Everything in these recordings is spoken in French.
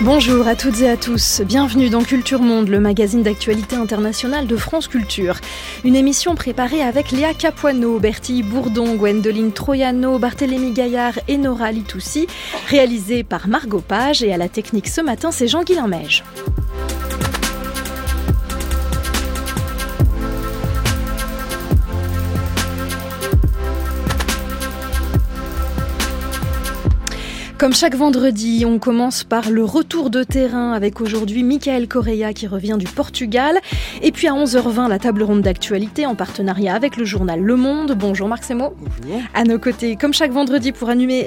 Bonjour à toutes et à tous, bienvenue dans Culture Monde, le magazine d'actualité internationale de France Culture. Une émission préparée avec Léa Capuano, Bertille Bourdon, Gwendoline Troiano, Barthélémy Gaillard et Nora Litoussi, réalisée par Margot Page, et à la technique ce matin, c'est Jean-Guilain Meige. Comme chaque vendredi, on commence par le retour de terrain avec aujourd'hui Michael Correia qui revient du Portugal. Et puis à 11h20, la table ronde d'actualité en partenariat avec le journal Le Monde. Bonjour Marc Semo. Bonjour. À nos côtés, comme chaque vendredi pour animer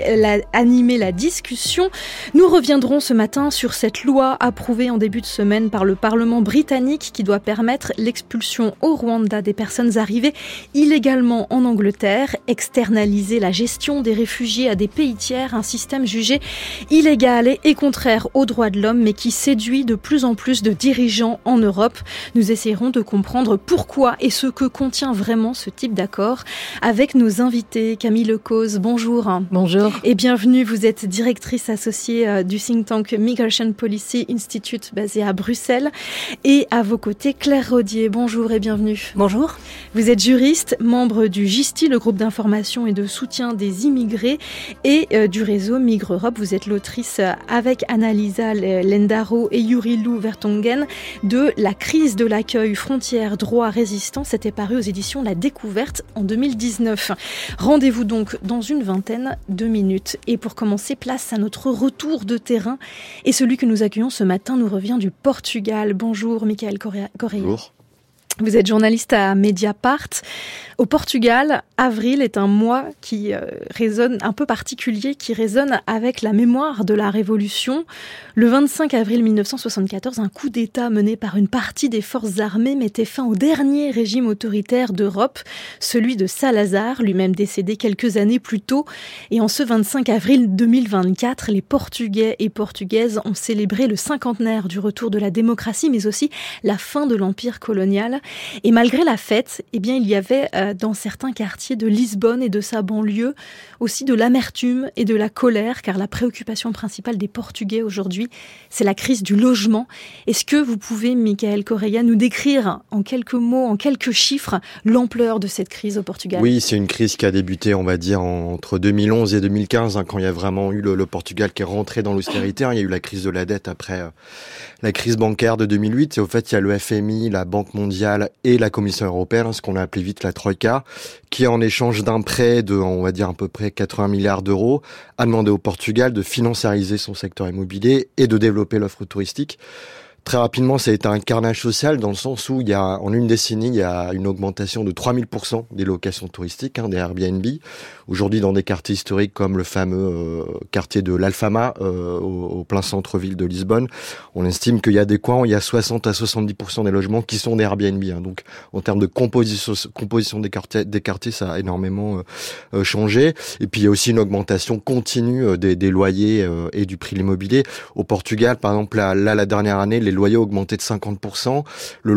la discussion, nous reviendrons ce matin sur cette loi approuvée en début de semaine par le Parlement britannique qui doit permettre l'expulsion au Rwanda des personnes arrivées illégalement en Angleterre, externaliser la gestion des réfugiés à des pays tiers, un système jugé illégal et contraire aux droits de l'homme, mais qui séduit de plus en plus de dirigeants en Europe. Nous essayerons de comprendre pourquoi et ce que contient vraiment ce type d'accord avec nos invités. Camille Lecause, bonjour. Bonjour. Et bienvenue, vous êtes directrice associée du think tank Migration Policy Institute basé à Bruxelles. Et à vos côtés, Claire Rodier, bonjour et bienvenue. Bonjour. Vous êtes juriste, membre du GISTI, le groupe d'information et de soutien des immigrés, et du réseau Migre Europe. Vous êtes l'autrice avec Annalisa Lendaro et Yurilou Vertonghen de La crise de l'accueil, frontières, droits, résistance. C'était paru aux éditions La Découverte en 2019. Rendez-vous donc dans une vingtaine de minutes. Et pour commencer, place à notre retour de terrain. Et celui que nous accueillons ce matin nous revient du Portugal. Bonjour Michael Correia. Bonjour. Vous êtes journaliste à Mediapart. Au Portugal, avril est un mois qui résonne un peu particulier, qui résonne avec la mémoire de la Révolution. Le 25 avril 1974, un coup d'État mené par une partie des forces armées mettait fin au dernier régime autoritaire d'Europe, celui de Salazar, lui-même décédé quelques années plus tôt. Et en ce 25 avril 2024, les Portugais et Portugaises ont célébré le cinquantenaire du retour de la démocratie, mais aussi la fin de l'empire colonial. Et malgré la fête, eh bien, il y avait dans certains quartiers de Lisbonne et de sa banlieue aussi de l'amertume et de la colère, car la préoccupation principale des Portugais aujourd'hui, c'est la crise du logement. Est-ce que vous pouvez, Michael Correia, nous décrire en quelques mots, en quelques chiffres, l'ampleur de cette crise au Portugal ? Oui, c'est une crise qui a débuté, on va dire, entre 2011 et 2015, quand il y a vraiment eu le Portugal qui est rentré dans l'austérité. Il y a eu la crise de la dette après la crise bancaire de 2008. Et au fait, il y a le FMI, la Banque mondiale et la Commission européenne, ce qu'on a appelé vite la Troïka, qui en échange d'un prêt de, on va dire, à peu près 80 milliards d'euros, a demandé au Portugal de financiariser son secteur immobilier et de développer l'offre touristique. Très rapidement, ça a été un carnage social dans le sens où en une décennie, il y a une augmentation de 3000% des locations touristiques, des Airbnb. Aujourd'hui, dans des quartiers historiques comme le fameux quartier de l'Alfama, au plein centre-ville de Lisbonne, on estime qu'il y a des coins où il y a 60 à 70% des logements qui sont des Airbnb. Donc, en termes de composition des quartiers, ça a énormément changé. Et puis, il y a aussi une augmentation continue des loyers et du prix de l'immobilier. Au Portugal, par exemple, la dernière année, les loyers ont augmenté de 50%. Le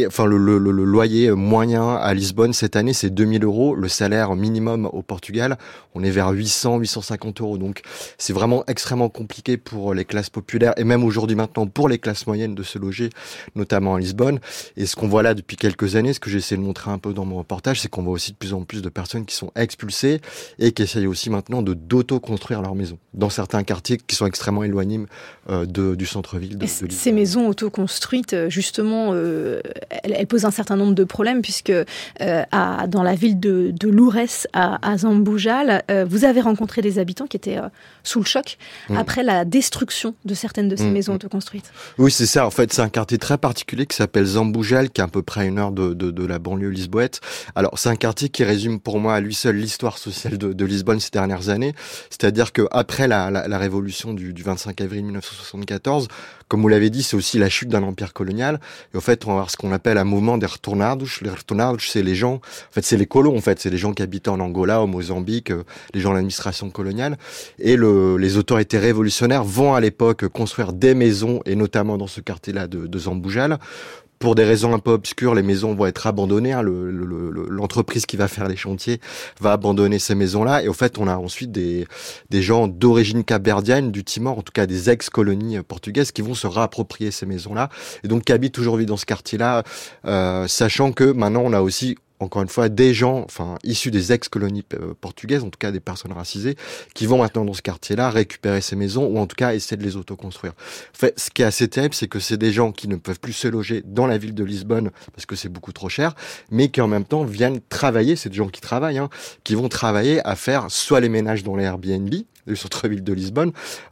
loyer moyen à Lisbonne cette année, c'est 2000 euros. Le salaire minimum au Portugal, on est vers 800-850 euros. Donc, c'est vraiment extrêmement compliqué pour les classes populaires et même aujourd'hui maintenant pour les classes moyennes de se loger, notamment à Lisbonne. Et ce qu'on voit là depuis quelques années, ce que j'essaie de montrer un peu dans mon reportage, c'est qu'on voit aussi de plus en plus de personnes qui sont expulsées et qui essayent aussi maintenant d'auto-construire leur maison dans certains quartiers qui sont extrêmement éloignés du centre-ville de Lisbonne. Ces maisons auto-construites, justement, elles posent un certain nombre de problèmes puisque dans la ville de Loures, à Zambujal, vous avez rencontré des habitants qui étaient sous le choc après la destruction de certaines de ces maisons autoconstruites. Oui, c'est ça. En fait, c'est un quartier très particulier qui s'appelle Zambujal, qui est à peu près à 1 heure de la banlieue lisboète. Alors, c'est un quartier qui résume pour moi à lui seul l'histoire sociale de Lisbonne ces dernières années. C'est-à-dire qu'après la révolution du 25 avril 1974, comme vous l'avez dit, c'est aussi la chute d'un empire colonial. Et en fait, on va avoir ce qu'on appelle un mouvement des retournados. Les retournados, c'est les gens, en fait, c'est les colons, en fait. C'est les gens qui habitaient en Angola, au Mozambique, les gens de l'administration coloniale. Et les autorités révolutionnaires vont à l'époque construire des maisons, et notamment dans ce quartier-là de Zambujal, Pour des raisons un peu obscures, les maisons vont être abandonnées. Hein. L'entreprise qui va faire les chantiers va abandonner ces maisons-là. Et au fait, on a ensuite des gens d'origine capverdienne, du Timor, en tout cas des ex-colonies portugaises, qui vont se réapproprier ces maisons-là. Et donc, qui habitent aujourd'hui dans ce quartier-là, sachant que maintenant, on a aussi encore une fois, des gens, issus des ex-colonies portugaises, en tout cas des personnes racisées, qui vont maintenant dans ce quartier-là récupérer ces maisons, ou en tout cas essayer de les autoconstruire. En fait, ce qui est assez terrible, c'est que c'est des gens qui ne peuvent plus se loger dans la ville de Lisbonne, parce que c'est beaucoup trop cher, mais qui en même temps viennent travailler, c'est des gens qui travaillent, qui vont travailler à faire soit les ménages dans les Airbnb, du centre-ville de Lisbonne,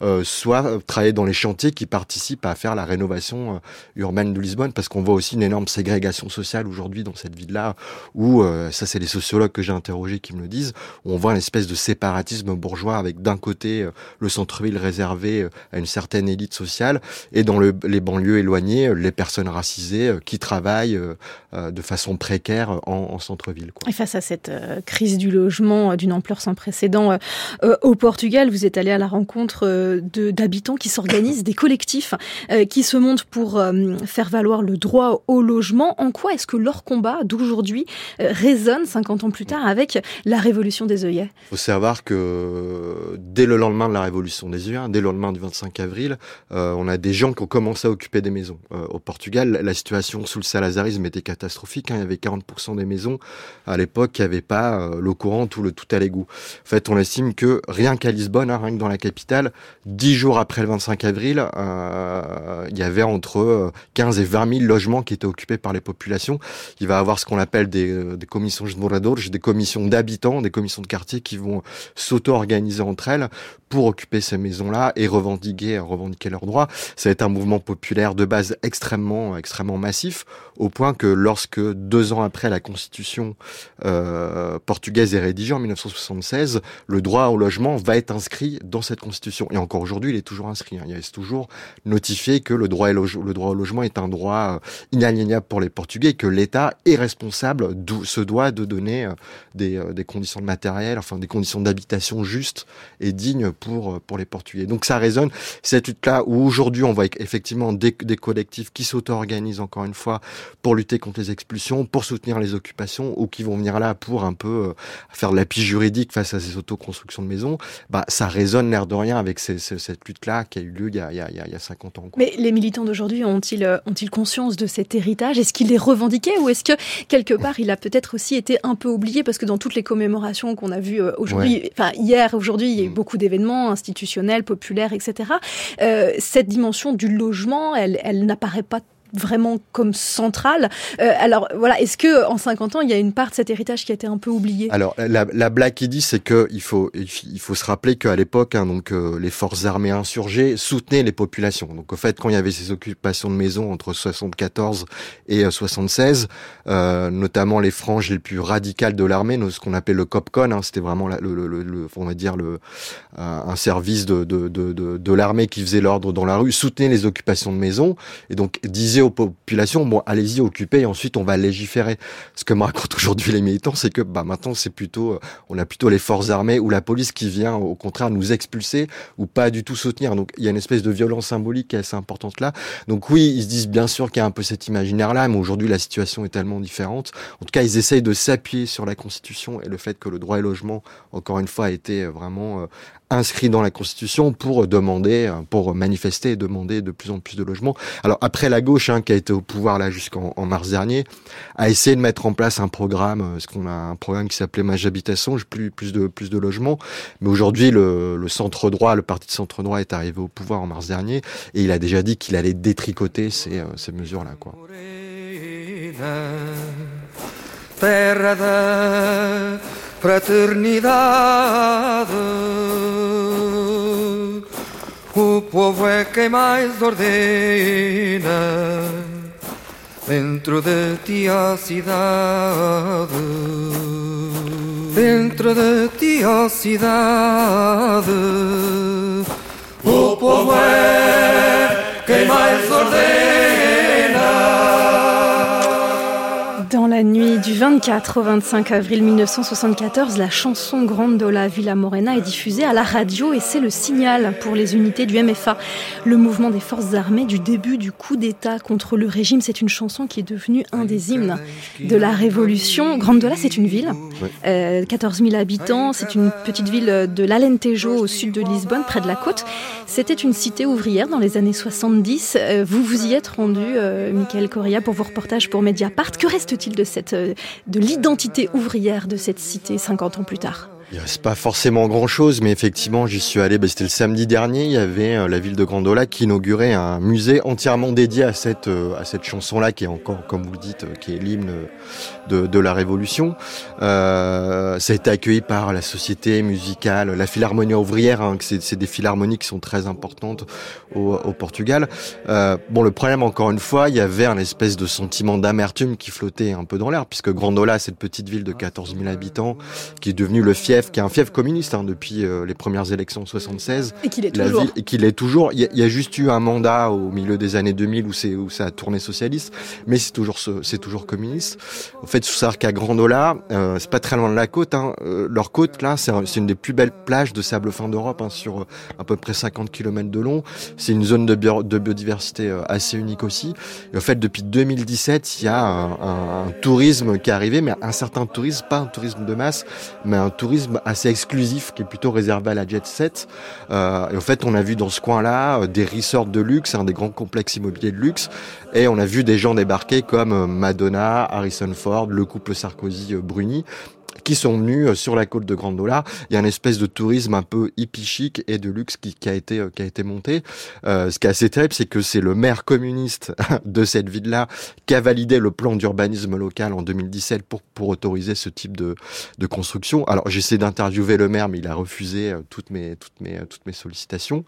soit travailler dans les chantiers qui participent à faire la rénovation urbaine de Lisbonne, parce qu'on voit aussi une énorme ségrégation sociale aujourd'hui dans cette ville-là, où, ça c'est les sociologues que j'ai interrogés qui me le disent, où on voit une espèce de séparatisme bourgeois avec d'un côté le centre-ville réservé à une certaine élite sociale, et dans les banlieues éloignées, les personnes racisées qui travaillent de façon précaire en centre-ville, quoi. Et face à cette crise du logement d'une ampleur sans précédent au Portugal, vous êtes allé à la rencontre d'habitants qui s'organisent, des collectifs qui se montent pour faire valoir le droit au logement. En quoi est-ce que leur combat d'aujourd'hui résonne 50 ans plus tard avec la révolution des œillets? Il faut savoir que dès le lendemain de la révolution des œillets, dès le lendemain du 25 avril, on a des gens qui ont commencé à occuper des maisons. Au Portugal, la situation sous le salazarisme était catastrophique. Il y avait 40% des maisons à l'époque qui n'avaient pas l'eau courante ou le tout à l'égout. En fait, on estime que rien qu'à Lisbonne, rien que dans la capitale, 10 jours après le 25 avril, il y avait entre 15 et 20 000 logements qui étaient occupés par les populations. Il va y avoir ce qu'on appelle des commissions de moradores, des commissions d'habitants, des commissions de quartier qui vont s'auto-organiser entre elles pour occuper ces maisons-là et revendiquer leurs droits. Ça va être un mouvement populaire de base extrêmement massif, au point que lorsque 2 ans après la constitution portugaise est rédigée en 1976, le droit au logement va être inscrit dans cette constitution. Et encore aujourd'hui, il est toujours inscrit. Il est toujours notifié que le droit au logement est un droit inaliénable pour les Portugais et que l'État est responsable, se doit de donner des conditions de matériel, des conditions d'habitation justes et dignes pour les Portugais. Donc ça résonne, cette lutte-là, où aujourd'hui on voit effectivement des collectifs qui s'auto-organisent encore une fois pour lutter contre les expulsions, pour soutenir les occupations, ou qui vont venir là pour un peu faire de l'appui juridique face à ces autoconstructions de maisons. Ça résonne l'air de rien avec cette lutte-là qui a eu lieu il y a 50 ans, quoi. Mais les militants d'aujourd'hui ont-ils conscience de cet héritage? Est-ce qu'ils les revendiquaient, ou est-ce que quelque part il a peut-être aussi été un peu oublié, parce que dans toutes les commémorations qu'on a vues aujourd'hui, hier, aujourd'hui, il y a eu beaucoup d'événements institutionnels, populaires, etc. Cette dimension du logement, elle n'apparaît pas vraiment comme centrale. Alors voilà, est-ce que en 50 ans, il y a une part de cet héritage qui a été un peu oubliée? Alors la blague qui dit, c'est que il faut se rappeler qu'à l'époque, les forces armées insurgées soutenaient les populations. Donc au fait, quand il y avait ces occupations de maisons entre 74 et 76, notamment les franges les plus radicales de l'armée, ce qu'on appelle le Copcon, c'était vraiment on va dire un service de l'armée qui faisait l'ordre dans la rue, soutenait les occupations de maisons, et donc disait aux populations, bon, allez-y, occupez, et ensuite on va légiférer. Ce que me racontent aujourd'hui les militants, c'est que maintenant c'est plutôt, on a plutôt les forces armées ou la police qui vient au contraire nous expulser ou pas du tout soutenir. Donc il y a une espèce de violence symbolique qui est assez importante là. Donc oui, ils se disent bien sûr qu'il y a un peu cet imaginaire-là, mais aujourd'hui la situation est tellement différente. En tout cas, ils essayent de s'appuyer sur la Constitution et le fait que le droit au logement, encore une fois, a été vraiment inscrit dans la Constitution pour manifester et demander de plus en plus de logements. Alors après, la gauche, qui a été au pouvoir là jusqu'en mars dernier, a essayé de mettre en place un programme, un programme qui s'appelait Majhabitação, plus de logements. Mais aujourd'hui, le centre droit, le parti de centre droit est arrivé au pouvoir en mars dernier, et il a déjà dit qu'il allait détricoter ces mesures-là, quoi. Terra da fraternidade, o povo é quem mais ordena dentro de ti a cidade, dentro de ti a cidade, o povo é quem mais ordena. Dans la la nuit du 24 au 25 avril 1974, la chanson Grandola Vila Morena est diffusée à la radio et c'est le signal pour les unités du MFA, le mouvement des forces armées du début du coup d'État contre le régime. C'est une chanson qui est devenue un des hymnes de la Révolution. Grandola, c'est une ville, 14 000 habitants, c'est une petite ville de l'Alentejo au sud de Lisbonne, près de la côte. C'était une cité ouvrière dans les années 70. Vous vous y êtes rendu, Michael Correa, pour vos reportages pour Mediapart. Que reste-t-il de l'identité ouvrière de cette cité 50 ans plus tard ? Il reste pas forcément grand-chose, mais effectivement, j'y suis allé, c'était le samedi dernier, il y avait la ville de Grandola qui inaugurait un musée entièrement dédié à cette chanson-là, qui est encore, comme vous le dites, qui est l'hymne de la Révolution. Ça a été accueilli par la société musicale, la Philharmonie ouvrière, c'est des philharmonies qui sont très importantes au Portugal. Le problème, encore une fois, il y avait un espèce de sentiment d'amertume qui flottait un peu dans l'air, puisque Grandola, cette petite ville de 14 000 habitants, qui est devenue le fief, qui est un fief communiste depuis les premières élections en 76. Et qu'il est toujours. Et qu'il est toujours. Il y a juste eu un mandat au milieu des années 2000 où ça a tourné socialiste, mais c'est toujours communiste. En fait, il faut savoir qu'à Grandola, c'est pas très loin de la côte. Leur côte, là, c'est une des plus belles plages de sable fin d'Europe, sur à peu près 50 km de long. C'est une zone de biodiversité assez unique aussi. Et en fait, depuis 2017, il y a un tourisme qui est arrivé, mais un certain tourisme, pas un tourisme de masse, mais un tourisme assez exclusif qui est plutôt réservé à la jet set. Et en fait, on a vu dans ce coin-là des resorts de luxe, des grands complexes immobiliers de luxe, et on a vu des gens débarquer comme Madonna, Harrison Ford, le couple Sarkozy-Bruni, qui sont venus sur la côte de Grandola. Il y a une espèce de tourisme un peu hippie chic et de luxe qui a été monté. Ce qui est assez terrible, c'est que c'est le maire communiste de cette ville-là qui a validé le plan d'urbanisme local en 2017 pour autoriser ce type de construction. Alors, j'essaie d'interviewer le maire, mais il a refusé toutes mes sollicitations.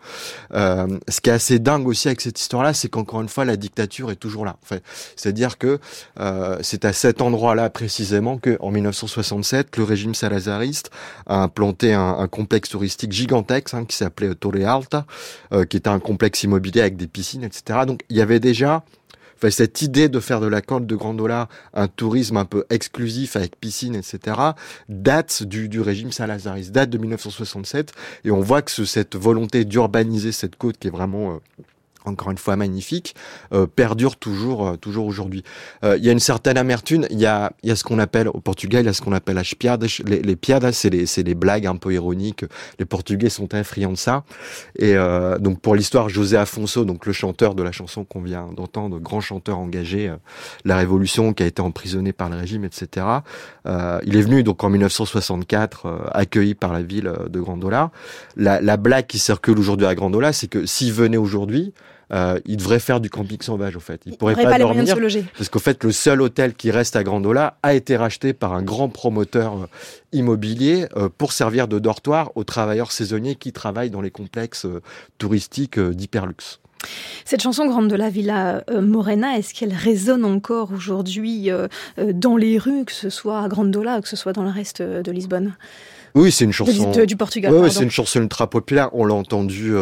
Ce qui est assez dingue aussi avec cette histoire-là, c'est qu'encore une fois, la dictature est toujours là. Enfin, c'est-à-dire que c'est à cet endroit-là précisément que, en 1967, le régime salazariste a implanté un complexe touristique gigantesque qui s'appelait Torre Alta, qui était un complexe immobilier avec des piscines, etc. Donc il y avait déjà cette idée de faire de la côte de Grandola un tourisme un peu exclusif avec piscine, etc., date du régime salazariste, date de 1967, et on voit que cette volonté d'urbaniser cette côte qui est vraiment encore une fois magnifique, perdure toujours aujourd'hui. Il y a une certaine amertume. Il y a ce qu'on appelle au Portugal, il y a ce qu'on appelle as piadas. Les piadas, c'est les blagues un peu ironiques. Les Portugais sont très friands de ça. Et donc pour l'histoire, José Afonso, donc le chanteur de la chanson qu'on vient d'entendre, grand chanteur engagé, la Révolution, qui a été emprisonné par le régime, etc. Il est venu donc en 1964, accueilli par la ville de Grandola. La blague qui circule aujourd'hui à Grandola, c'est que s'il venait aujourd'hui, il devrait faire du camping sauvage, au fait. Il pourrait pas dormir, de se loger. Parce qu'au fait, le seul hôtel qui reste à Grandola a été racheté par un grand promoteur immobilier pour servir de dortoir aux travailleurs saisonniers qui travaillent dans les complexes touristiques d'hyperluxe. Cette chanson Grandola Vila Morena, est-ce qu'elle résonne encore aujourd'hui dans les rues, que ce soit à Grandola ou que ce soit dans le reste de Lisbonne ? Oui, c'est une chanson du Portugal. Oui, c'est une chanson ultra populaire. On l'a entendu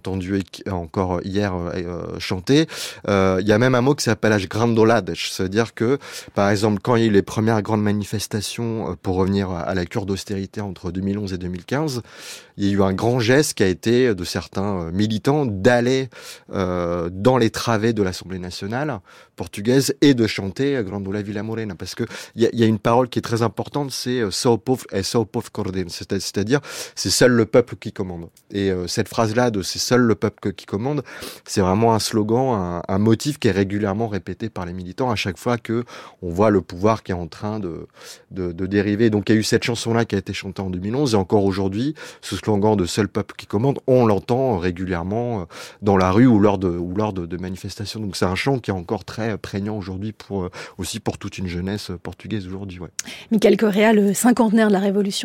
encore hier chanter. Il y a même un mot qui s'appelle as grandoladas, c'est-à-dire que, par exemple, quand il y a eu les premières grandes manifestations pour revenir à la cure d'austérité entre 2011 et 2015, il y a eu un grand geste qui a été de certains militants d'aller dans les travées de l'Assemblée nationale portugaise et de chanter Grandola Vila Morena, parce que il y a une parole qui est très importante, c'est só o povo coordena, c'est-à-dire c'est seul le peuple qui commande. Et cette phrase-là de c'est seul le peuple qui commande, c'est vraiment un slogan, un motif qui est régulièrement répété par les militants à chaque fois que on voit le pouvoir qui est en train de dériver. Donc il y a eu cette chanson-là qui a été chantée en 2011 et encore aujourd'hui, ce slogan de seul peuple qui commande, on l'entend régulièrement dans la rue ou lors de manifestations. Donc c'est un chant qui est encore très prégnant aujourd'hui aussi pour toute une jeunesse portugaise aujourd'hui. Ouais. Michael Correa, le cinquantenaire de la Révolution des œillets,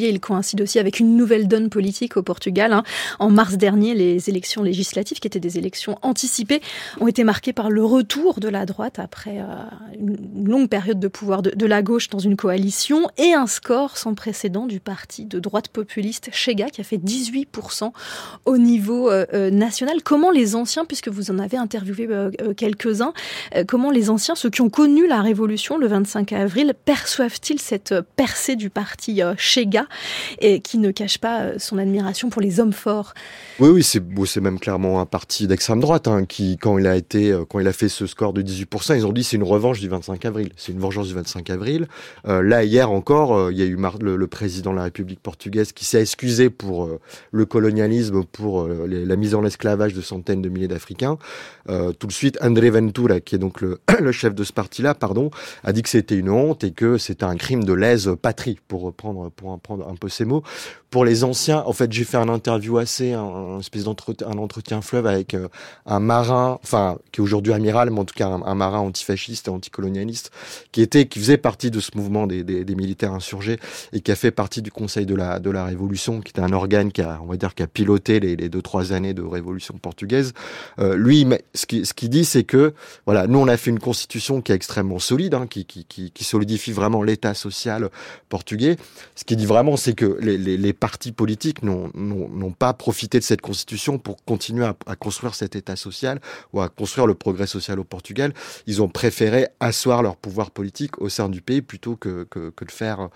février, il coïncide aussi avec une nouvelle donne politique au Portugal. En mars dernier, les élections législatives, qui étaient des élections anticipées, ont été marquées par le retour de la droite après une longue période de pouvoir de la gauche dans une coalition et un score sans précédent du parti de droite populiste Chega qui a fait 18% au niveau national. Comment les anciens, puisque vous en avez interviewé quelques-uns, comment les anciens, ceux qui ont connu la révolution le 25 avril, perçoivent-ils cette percée du parti Chega et qui ne cache pas son admiration pour les hommes forts? Oui, c'est même clairement un parti d'extrême droite qui, quand il a fait ce score de 18%, ils ont dit c'est une revanche du 25 avril. C'est une vengeance du 25 avril. Là, hier encore, il y a eu le président de la République portugaise qui s'est excusé pour le colonialisme, pour la mise en esclavage de centaines de milliers d'Africains. Tout de suite, André Ventura, qui est donc le chef de ce parti-là, a dit que c'était une honte et que c'était un crime de lèse-patrie, pour reprendre un peu ces mots. Pour les anciens, en fait, j'ai fait un interview un entretien fleuve avec un marin, qui est aujourd'hui amiral, mais en tout cas un marin antifasciste et anticolonialiste, qui faisait partie de ce mouvement des militaires insurgés et qui a fait partie du Conseil de la Révolution, qui était un organe qui a piloté les 2-3 années de révolution portugaise. Lui, ce qu'il dit, c'est que, voilà, nous on a fait une constitution qui est extrêmement solide, qui solidifie vraiment l'état social portugais. Ce qu'il dit vraiment, c'est que les partis politiques n'ont pas profité de cette constitution pour continuer à construire cet état social ou à construire le progrès social au Portugal. Ils ont préféré asseoir leur pouvoir politique au sein du pays plutôt que de faire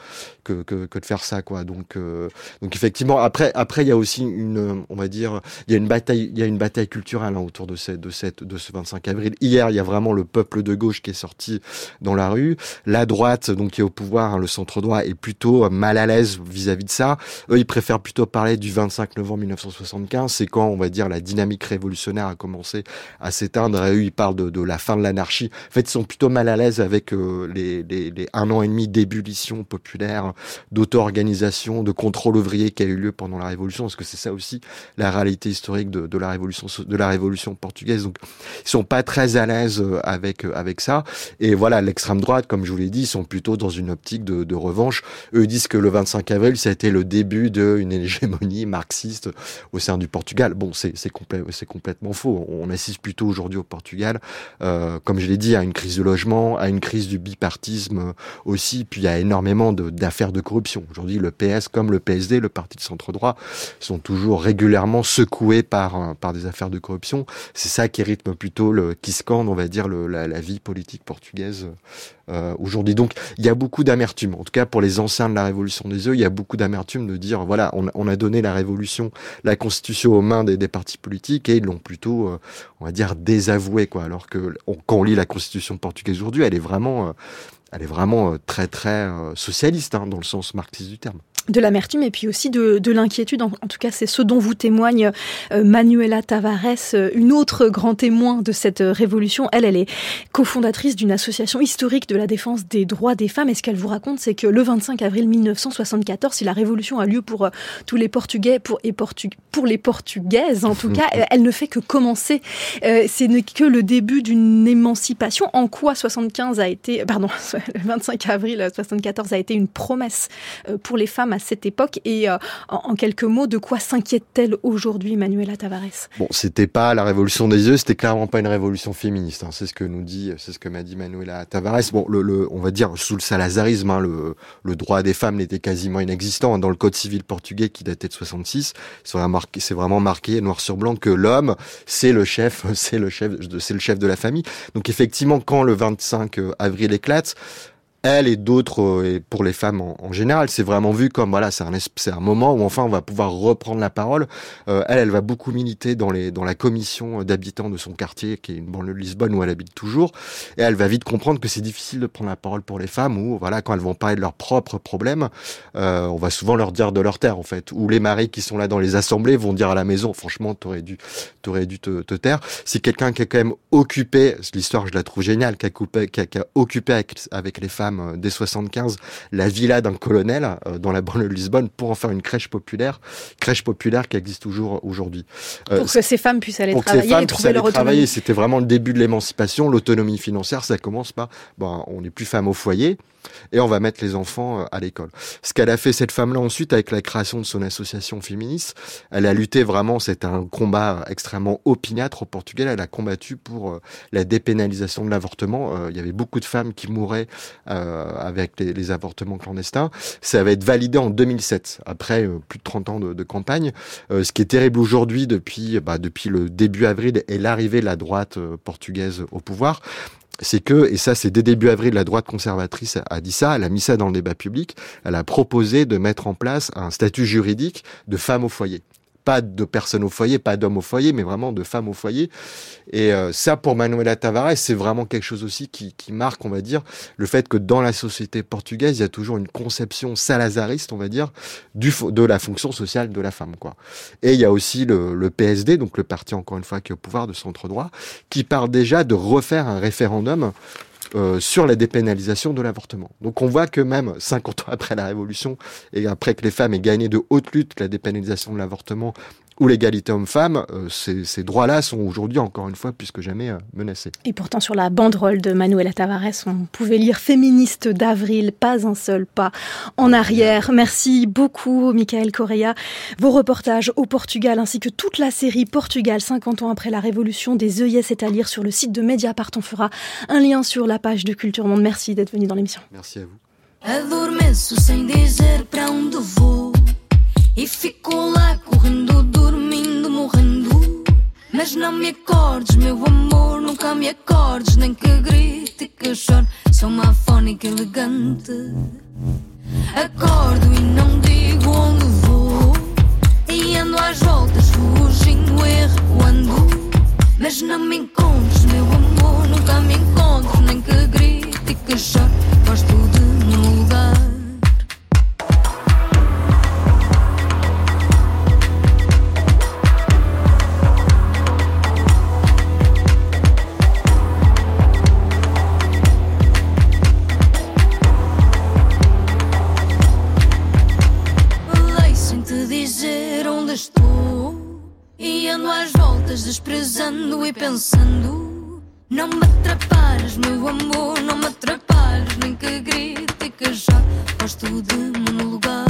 ça, quoi. Donc effectivement, après il y a aussi il y a une bataille culturelle autour de ce 25 avril. Hier, il y a vraiment le peuple de gauche qui est sorti dans la rue. La droite, donc qui est au pouvoir, le centre droit, est plutôt mal à l'aise vis-à-vis de ça. Eux, ils préfèrent plutôt parler du 25 novembre 1975. C'est quand, on va dire, la dynamique révolutionnaire a commencé à s'éteindre. Et eux, ils parlent de la fin de l'anarchie. En fait, ils sont plutôt mal à l'aise avec les 1 an et demi d'ébullition populaire, d'auto-organisation, de contrôle ouvrier qui a eu lieu pendant la Révolution, parce que c'est ça aussi la réalité historique de la Révolution portugaise. Donc, ils sont pas très à l'aise avec ça. Et voilà, l'extrême droite, comme je vous l'ai dit, ils sont plutôt dans une optique de revanche. Eux disent que le 25 avril, ça a été le début d'une hégémonie marxiste au sein du Portugal. Bon, c'est complètement faux. On assiste plutôt aujourd'hui au Portugal, comme je l'ai dit, à une crise de logement, à une crise du bipartisme aussi, puis il y a énormément d'affaires de corruption. Aujourd'hui, le PS comme le PSD, le parti de centre-droit, sont toujours régulièrement secoués par des affaires de corruption. C'est ça qui rythme plutôt, qui scande, on va dire, la vie politique portugaise aujourd'hui. Donc, il y a beaucoup d'amertume. En tout cas, pour les anciens de la Révolution des œufs, il y a beaucoup d'amertume de dire, voilà, on a donné la Révolution, la Constitution aux mains des partis politiques et ils l'ont plutôt, on va dire, désavoué, quoi. Alors que quand on lit la Constitution portugaise aujourd'hui, elle est vraiment très très socialiste, dans le sens marxiste du terme. De l'amertume et puis aussi de l'inquiétude. En tout cas, c'est ce dont vous témoigne Manuela Tavares, une autre grand témoin de cette révolution. Elle est cofondatrice d'une association historique de la défense des droits des femmes. Et ce qu'elle vous raconte, c'est que le 25 avril 1974, si la révolution a lieu pour tous les Portugais, pour les Portugaises en tout cas, elle ne fait que commencer. Ce n'est que le début d'une émancipation. En quoi le 25 avril 74 a été une promesse pour les femmes à cette époque et en quelques mots, de quoi s'inquiète-t-elle aujourd'hui, Manuela Tavares? Bon, c'était pas la révolution des œufs, c'était clairement pas une révolution féministe. C'est ce que m'a dit Manuela Tavares. Bon, on va dire sous le salazarisme, le droit des femmes n'était quasiment inexistant. Dans le code civil portugais qui datait de 66, c'est vraiment marqué noir sur blanc que l'homme, c'est le chef de la famille. Donc effectivement, quand le 25 avril éclate, elle et d'autres, et pour les femmes en général, c'est vraiment vu comme, voilà, c'est un moment où enfin on va pouvoir reprendre la parole. Elle va beaucoup militer dans la commission d'habitants de son quartier, qui est une banlieue de Lisbonne où elle habite toujours. Et elle va vite comprendre que c'est difficile de prendre la parole pour les femmes, où, voilà, quand elles vont parler de leurs propres problèmes, on va souvent leur dire de leur taire, en fait. Ou les maris qui sont là dans les assemblées vont dire à la maison, franchement, t'aurais dû te taire. C'est quelqu'un qui a quand même occupé, l'histoire je la trouve géniale, qui a occupé avec les femmes dès 75 la villa d'un colonel dans la banlieue de Lisbonne pour en faire une crèche populaire qui existe toujours aujourd'hui. Pour que ces femmes puissent aller travailler et trouver leur autonomie. C'était vraiment le début de l'émancipation, l'autonomie financière, ça commence par, on n'est plus femme au foyer. et on va mettre les enfants à l'école. Ce qu'elle a fait, cette femme-là, ensuite, avec la création de son association féministe, elle a lutté vraiment, c'était un combat extrêmement opiniâtre au Portugal, elle a combattu pour la dépénalisation de l'avortement. Il y avait beaucoup de femmes qui mouraient avec les avortements clandestins. Ça va être validé en 2007, après plus de 30 ans de campagne. Ce qui est terrible aujourd'hui, depuis le début avril et l'arrivée de la droite portugaise au pouvoir, c'est que, et ça c'est dès début avril, la droite conservatrice a dit ça, elle a mis ça dans le débat public, elle a proposé de mettre en place un statut juridique de femme au foyer. Pas de personnes au foyer, pas d'hommes au foyer, mais vraiment de femmes au foyer. Et ça, pour Manuela Tavares, c'est vraiment quelque chose aussi qui marque, on va dire, le fait que dans la société portugaise, il y a toujours une conception salazariste, on va dire, de la fonction sociale de la femme, quoi. Et il y a aussi le PSD, donc le parti, encore une fois, qui est au pouvoir de centre droit, qui parle déjà de refaire un référendum sur la dépénalisation de l'avortement. Donc on voit que même 50 ans après la Révolution et après que les femmes aient gagné de haute lutte la dépénalisation de l'avortement ou l'égalité homme-femme, ces droits-là sont aujourd'hui, encore une fois, plus que jamais menacés. Et pourtant, sur la banderole de Manuela Tavares, on pouvait lire « Féministe d'avril, pas un seul pas en arrière ». Merci beaucoup, Michael Correia. Vos reportages au Portugal, ainsi que toute la série Portugal, 50 ans après la Révolution des œillets, est à lire sur le site de Mediapart. On fera un lien sur la page de Culture Monde. Merci d'être venu dans l'émission. Merci à vous. Adormeço sem dizer pra onde vou e fico lá correndo, dormindo, morrendo. Mas não me acordes, meu amor, nunca me acordes, nem que grite e que chore. Sou uma afónica elegante. Acordo e não digo onde vou e ando às voltas, fugindo e recuando. Mas não me encontres, meu amor, nunca me encontres, nem que grite e que chore. Gosto de meu lugar. Deixem-te dizer onde estou e ando às voltas, desprezando e pensando. Não me atrapalhes, meu amor, não me atrapalhes, nem que grite e que já gosto de monolugar.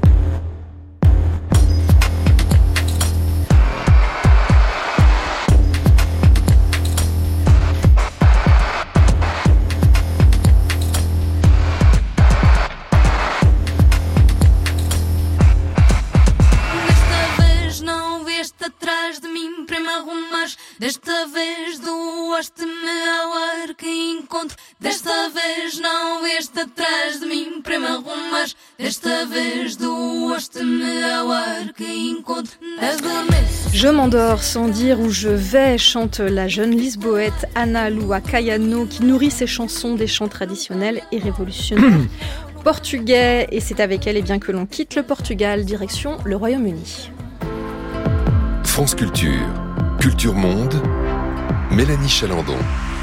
Atrás de mim para me arrumares. Desta vez doaste-me ao ar que encontro. Desta vez não vieste atrás de mim para me arrumares. Desta vez doaste-me ao ar que encontro. Je m'endors sans dire où je vais, chante la jeune Lisboète Ana Lua Caiano, qui nourrit ses chansons des chants traditionnels et révolutionnaires portugais. Et c'est avec elle que l'on quitte le Portugal, direction le Royaume-Uni. France Culture, Culture Monde, Mélanie Chalandon.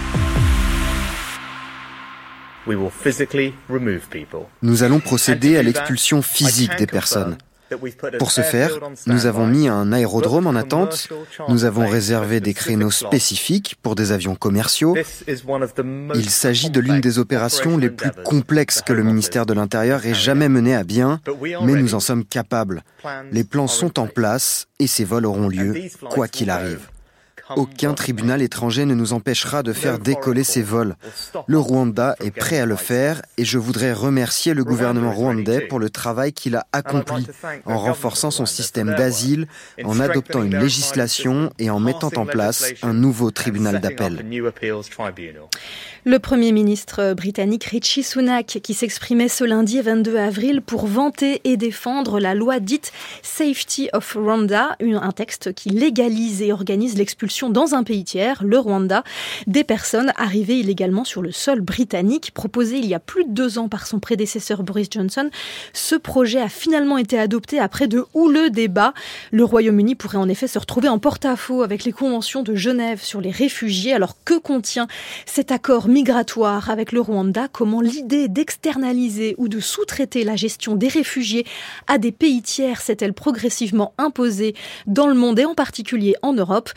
Nous allons procéder à l'expulsion physique des personnes. Pour ce faire, nous avons mis un aérodrome en attente, nous avons réservé des créneaux spécifiques pour des avions commerciaux. Il s'agit de l'une des opérations les plus complexes que le ministère de l'Intérieur ait jamais menées à bien, mais nous en sommes capables. Les plans sont en place et ces vols auront lieu, quoi qu'il arrive. Aucun tribunal étranger ne nous empêchera de faire décoller ces vols. Le Rwanda est prêt à le faire et je voudrais remercier le gouvernement rwandais pour le travail qu'il a accompli en renforçant son système d'asile, en adoptant une législation et en mettant en place un nouveau tribunal d'appel. Le Premier ministre britannique Rishi Sunak qui s'exprimait ce lundi 22 avril pour vanter et défendre la loi dite Safety of Rwanda, un texte qui légalise et organise l'expulsion dans un pays tiers, le Rwanda, des personnes arrivées illégalement sur le sol britannique. Proposé il y a plus de 2 ans par son prédécesseur Boris Johnson, ce projet a finalement été adopté après de houleux débats. Le Royaume-Uni pourrait en effet se retrouver en porte-à-faux avec les conventions de Genève sur les réfugiés. Alors que contient cet accord migratoire avec le Rwanda? Comment l'idée d'externaliser ou de sous-traiter la gestion des réfugiés à des pays tiers s'est-elle progressivement imposée dans le monde et en particulier en Europe? Avec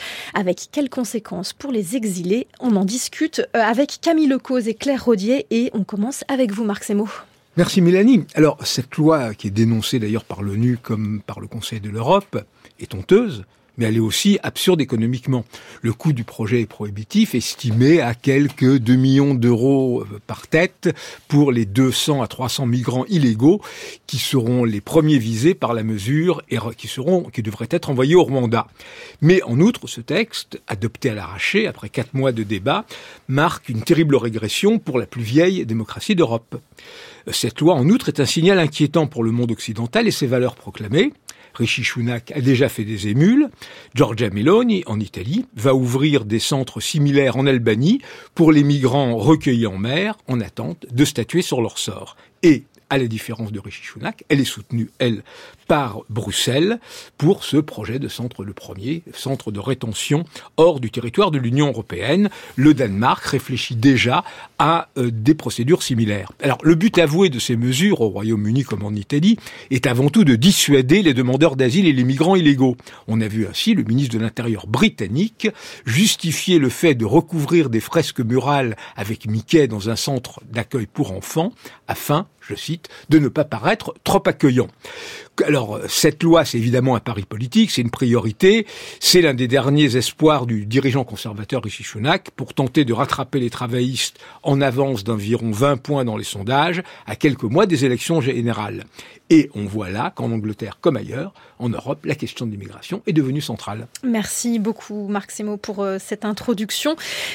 avec quelles conséquences pour les exilés? On en discute avec Camille Lecause et Claire Rodier et on commence avec vous, Marc Semo. Merci Mélanie. Alors, cette loi qui est dénoncée d'ailleurs par l'ONU comme par le Conseil de l'Europe est honteuse, mais elle est aussi absurde économiquement. Le coût du projet est prohibitif, estimé à quelques 2 millions d'euros par tête pour les 200 à 300 migrants illégaux qui seront les premiers visés par la mesure et qui devraient être envoyés au Rwanda. Mais en outre, ce texte, adopté à l'arraché après 4 mois de débat, marque une terrible régression pour la plus vieille démocratie d'Europe. Cette loi, en outre, est un signal inquiétant pour le monde occidental et ses valeurs proclamées. Rishi Sunak a déjà fait des émules. Giorgia Meloni, en Italie, va ouvrir des centres similaires en Albanie pour les migrants recueillis en mer en attente de statuer sur leur sort. Et, à la différence de Rishi Sunak, elle est soutenue, elle, par Bruxelles pour ce projet de centre, le premier centre de rétention hors du territoire de l'Union européenne. Le Danemark réfléchit déjà à des procédures similaires. Alors, le but avoué de ces mesures, au Royaume-Uni comme en Italie, est avant tout de dissuader les demandeurs d'asile et les migrants illégaux. On a vu ainsi le ministre de l'Intérieur britannique justifier le fait de recouvrir des fresques murales avec Mickey dans un centre d'accueil pour enfants afin, je cite, de ne pas paraître trop accueillant. Alors, cette loi, c'est évidemment un pari politique, c'est une priorité, c'est l'un des derniers espoirs du dirigeant conservateur Rishi Sunak pour tenter de rattraper les travaillistes en avance d'environ 20 points dans les sondages à quelques mois des élections générales. Et on voit là qu'en Angleterre comme ailleurs, en Europe, la question de l'immigration est devenue centrale. Merci beaucoup Marc Semo pour cette introduction.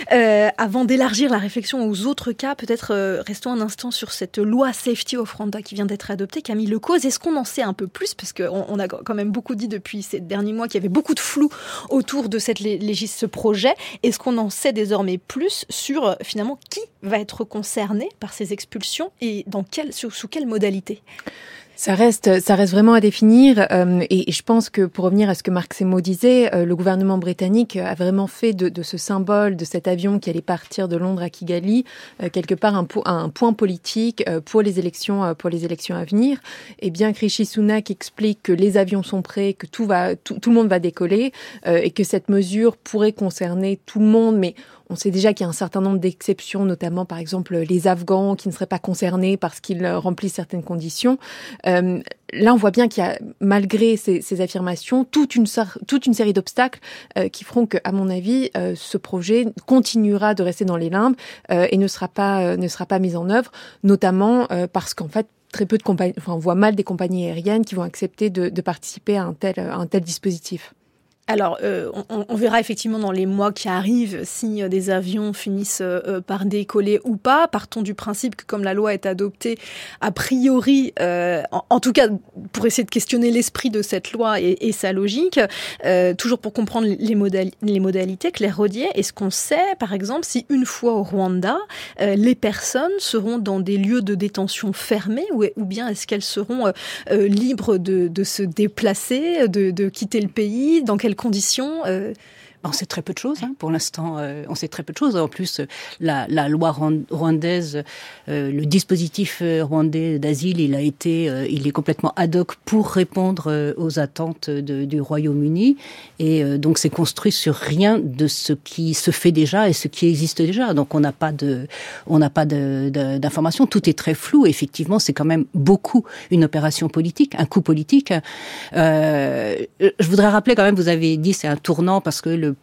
Avant d'élargir la réflexion aux autres cas, peut-être restons un instant sur cette loi Safety of Rwanda qui vient d'être adoptée. Camille Lecause, est-ce qu'on en sait un peu plus? Parce qu'on a quand même beaucoup dit depuis ces derniers mois qu'il y avait beaucoup de flou autour de ce projet. Est-ce qu'on en sait désormais plus sur finalement qui va être concerné par ces expulsions et sous quelle modalité? Ça reste vraiment à définir et je pense que pour revenir à ce que Marc Semo disait, le gouvernement britannique a vraiment fait de ce symbole, de cet avion qui allait partir de Londres à Kigali, quelque part un point politique pour les élections à venir. Et bien que Rishi Sunak explique que les avions sont prêts, que tout le monde va décoller et que cette mesure pourrait concerner tout le monde, mais on sait déjà qu'il y a un certain nombre d'exceptions, notamment par exemple les Afghans qui ne seraient pas concernés parce qu'ils remplissent certaines conditions. Là, on voit bien qu'il y a, malgré ces affirmations, toute une série d'obstacles qui feront que, à mon avis, ce projet continuera de rester dans les limbes et ne sera pas mis en œuvre, notamment parce qu'en fait, très peu de compagnies, on voit mal des compagnies aériennes qui vont accepter de participer à un tel dispositif. Alors, on verra effectivement dans les mois qui arrivent si des avions finissent par décoller ou pas. Partons du principe que comme la loi est adoptée, a priori, en tout cas pour essayer de questionner l'esprit de cette loi et sa logique, toujours pour comprendre les modalités, Claire Rodier, est-ce qu'on sait par exemple si une fois au Rwanda, les personnes seront dans des lieux de détention fermés ou bien est-ce qu'elles seront libres de se déplacer, de quitter le pays, dans quelles conditions On sait très peu de choses, pour l'instant. On sait très peu de choses. En plus, la loi rwandaise, le dispositif rwandais d'asile, il est complètement ad hoc pour répondre aux attentes du Royaume-Uni. Et donc, c'est construit sur rien de ce qui se fait déjà et ce qui existe déjà. Donc, on n'a pas d'informations. Tout est très flou. Effectivement, c'est quand même beaucoup une opération politique, un coup politique. Je voudrais rappeler quand même, vous avez dit, c'est un tournant parce que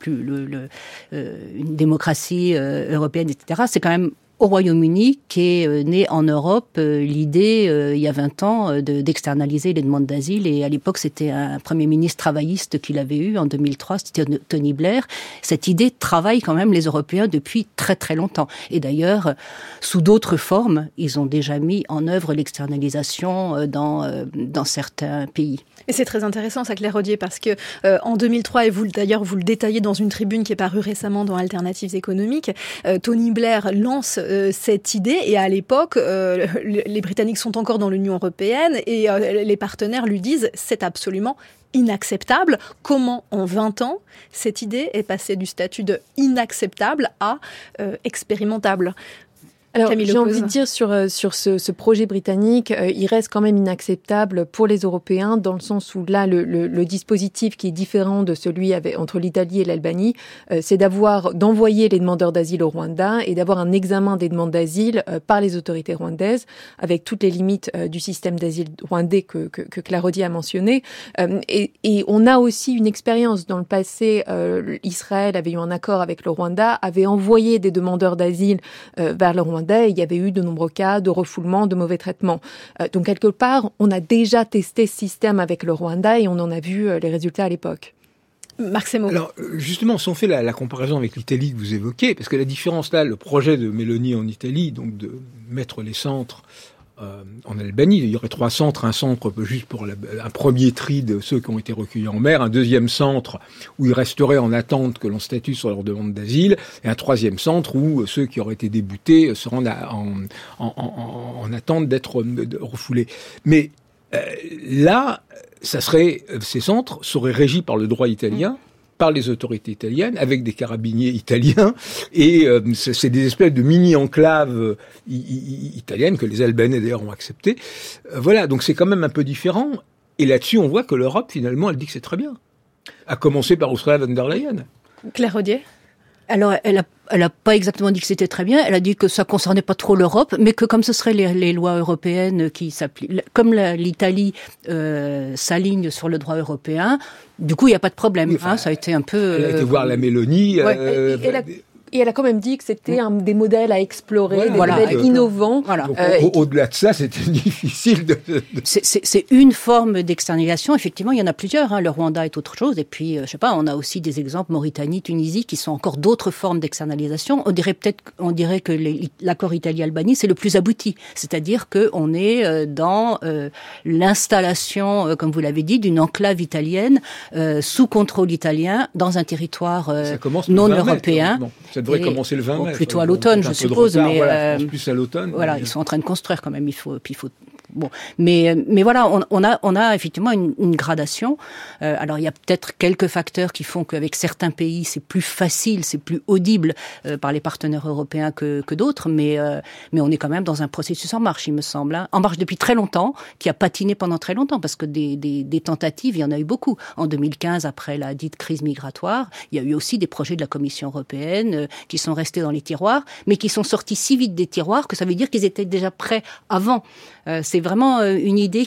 une démocratie européenne, etc. C'est quand même au Royaume-Uni qu'est née en Europe l'idée, il y a 20 ans, d'externaliser les demandes d'asile. Et à l'époque, c'était un Premier ministre travailliste qui l'avait eu en 2003, c'était Tony Blair. Cette idée travaille quand même les Européens depuis très très longtemps. Et d'ailleurs, sous d'autres formes, ils ont déjà mis en œuvre l'externalisation dans certains pays. Et c'est très intéressant ça, Claire Rodier, parce que en 2003, et vous le détaillez dans une tribune qui est parue récemment dans Alternatives économiques, Tony Blair lance cette idée et à l'époque, les Britanniques sont encore dans l'Union européenne et les partenaires lui disent c'est absolument inacceptable. Comment en 20 ans, cette idée est passée du statut de inacceptable à expérimentable ? Alors, j'ai envie de dire sur ce projet britannique, il reste quand même inacceptable pour les Européens dans le sens où là, le dispositif qui est différent de celui entre l'Italie et l'Albanie, c'est d'envoyer les demandeurs d'asile au Rwanda et d'avoir un examen des demandes d'asile par les autorités rwandaises, avec toutes les limites du système d'asile rwandais que Clarodie a mentionné. Et on a aussi une expérience dans le passé. Israël avait eu un accord avec le Rwanda, avait envoyé des demandeurs d'asile vers le Rwanda. Et il y avait eu de nombreux cas de refoulement, de mauvais traitements. Donc, quelque part, on a déjà testé ce système avec le Rwanda et on en a vu les résultats à l'époque. Marc Semo. Alors, justement, si on fait la comparaison avec l'Italie que vous évoquez, parce que la différence là, le projet de Meloni en Italie, donc de mettre les centres en Albanie, il y aurait 3 centres, un centre juste pour un premier tri de ceux qui ont été recueillis en mer, un deuxième centre où ils resteraient en attente que l'on statue sur leur demande d'asile, et un troisième centre où ceux qui auraient été déboutés seront en attente d'être refoulés. Mais là, ces centres seraient régis par le droit italien, par les autorités italiennes, avec des carabiniers italiens, et c'est des espèces de mini-enclaves italiennes que les Albanais d'ailleurs ont acceptées. Voilà, donc c'est quand même un peu différent, et là-dessus on voit que l'Europe finalement elle dit que c'est très bien, à commencer par Ursula von der Leyen. Claire Rodier. Alors, elle a pas exactement dit que c'était très bien. Elle a dit que ça concernait pas trop l'Europe, mais que comme ce seraient les lois européennes qui s'appliquent, comme l'Italie s'aligne sur le droit européen, du coup, il y a pas de problème. Oui, enfin, ça a été un peu. Elle a été voir la Mélanie. Et elle a quand même dit que c'était des modèles à explorer, voilà, des modèles innovants. Voilà. Donc, au-delà de ça, c'était difficile de... C'est une forme d'externalisation. Effectivement, il y en a plusieurs. Le Rwanda est autre chose. Et puis, je sais pas, on a aussi des exemples, Mauritanie, Tunisie, qui sont encore d'autres formes d'externalisation. On dirait que l'accord Italie-Albanie, c'est le plus abouti. C'est-à-dire qu'on est dans l'installation, comme vous l'avez dit, d'une enclave italienne sous contrôle italien dans un territoire non européen. Ça devrait commencer le 20 mai. Plutôt à l'automne, je suppose. Retard, mais voilà, je pense plus à l'automne. Voilà, ils sont en train de construire quand même. Il faut. Bon, mais voilà, on a effectivement une gradation. Alors il y a peut-être quelques facteurs qui font qu'avec certains pays c'est plus facile, c'est plus audible par les partenaires européens que d'autres, mais on est quand même dans un processus en marche, il me semble, en marche depuis très longtemps, qui a patiné pendant très longtemps, parce que des tentatives, il y en a eu beaucoup. En 2015, après la dite crise migratoire, il y a eu aussi des projets de la Commission européenne qui sont restés dans les tiroirs, mais qui sont sortis si vite des tiroirs que ça veut dire qu'ils étaient déjà prêts avant. C'est vraiment une idée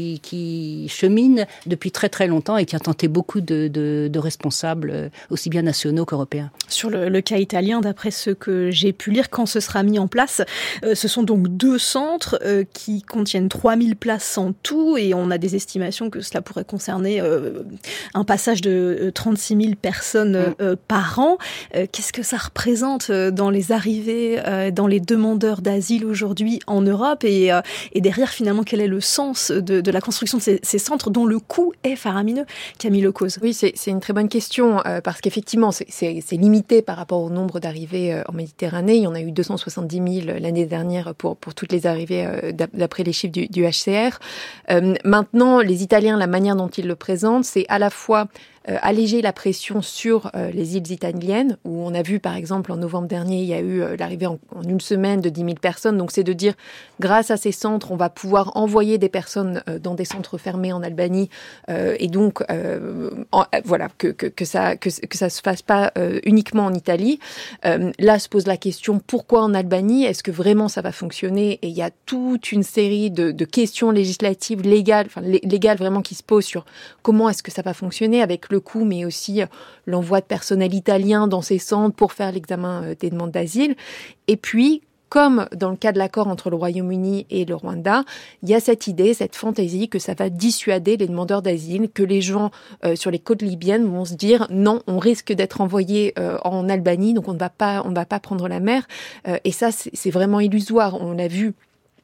qui chemine depuis très très longtemps et qui a tenté beaucoup de responsables, aussi bien nationaux qu'européens. Sur le cas italien, d'après ce que j'ai pu lire, quand ce sera mis en place, ce sont donc 2 centres qui contiennent 3000 places en tout, et on a des estimations que cela pourrait concerner un passage de 36 000 personnes par an. Qu'est-ce que ça représente dans les arrivées, dans les demandeurs d'asile aujourd'hui en Europe, et derrière, finalement, quel est le sens de la construction de ces centres dont le coût est faramineux? Camille Lecause. Oui, c'est une très bonne question, parce qu'effectivement, c'est limité par rapport au nombre d'arrivées en Méditerranée. Il y en a eu 270 000 l'année dernière pour toutes les arrivées, d'après les chiffres du HCR. Maintenant, les Italiens, la manière dont ils le présentent, c'est à la fois alléger la pression sur les îles italiennes, où on a vu, par exemple, en novembre dernier, il y a eu l'arrivée en une semaine de 10 000 personnes. Donc, c'est de dire, grâce à ces centres, on va pouvoir envoyer des personnes dans des centres fermés en Albanie, et donc, voilà, que ça se fasse pas uniquement en Italie. Là, se pose la question, pourquoi en Albanie? Est-ce que vraiment ça va fonctionner? Et il y a toute une série de questions législatives, légales vraiment qui se posent sur comment est-ce que ça va fonctionner avec le coût, mais aussi l'envoi de personnel italien dans ces centres pour faire l'examen des demandes d'asile. Et puis, comme dans le cas de l'accord entre le Royaume-Uni et le Rwanda, il y a cette idée, cette fantaisie que ça va dissuader les demandeurs d'asile, que les gens sur les côtes libyennes vont se dire non, on risque d'être envoyés en Albanie, donc on ne va pas prendre la mer. Et ça, c'est vraiment illusoire. On l'a vu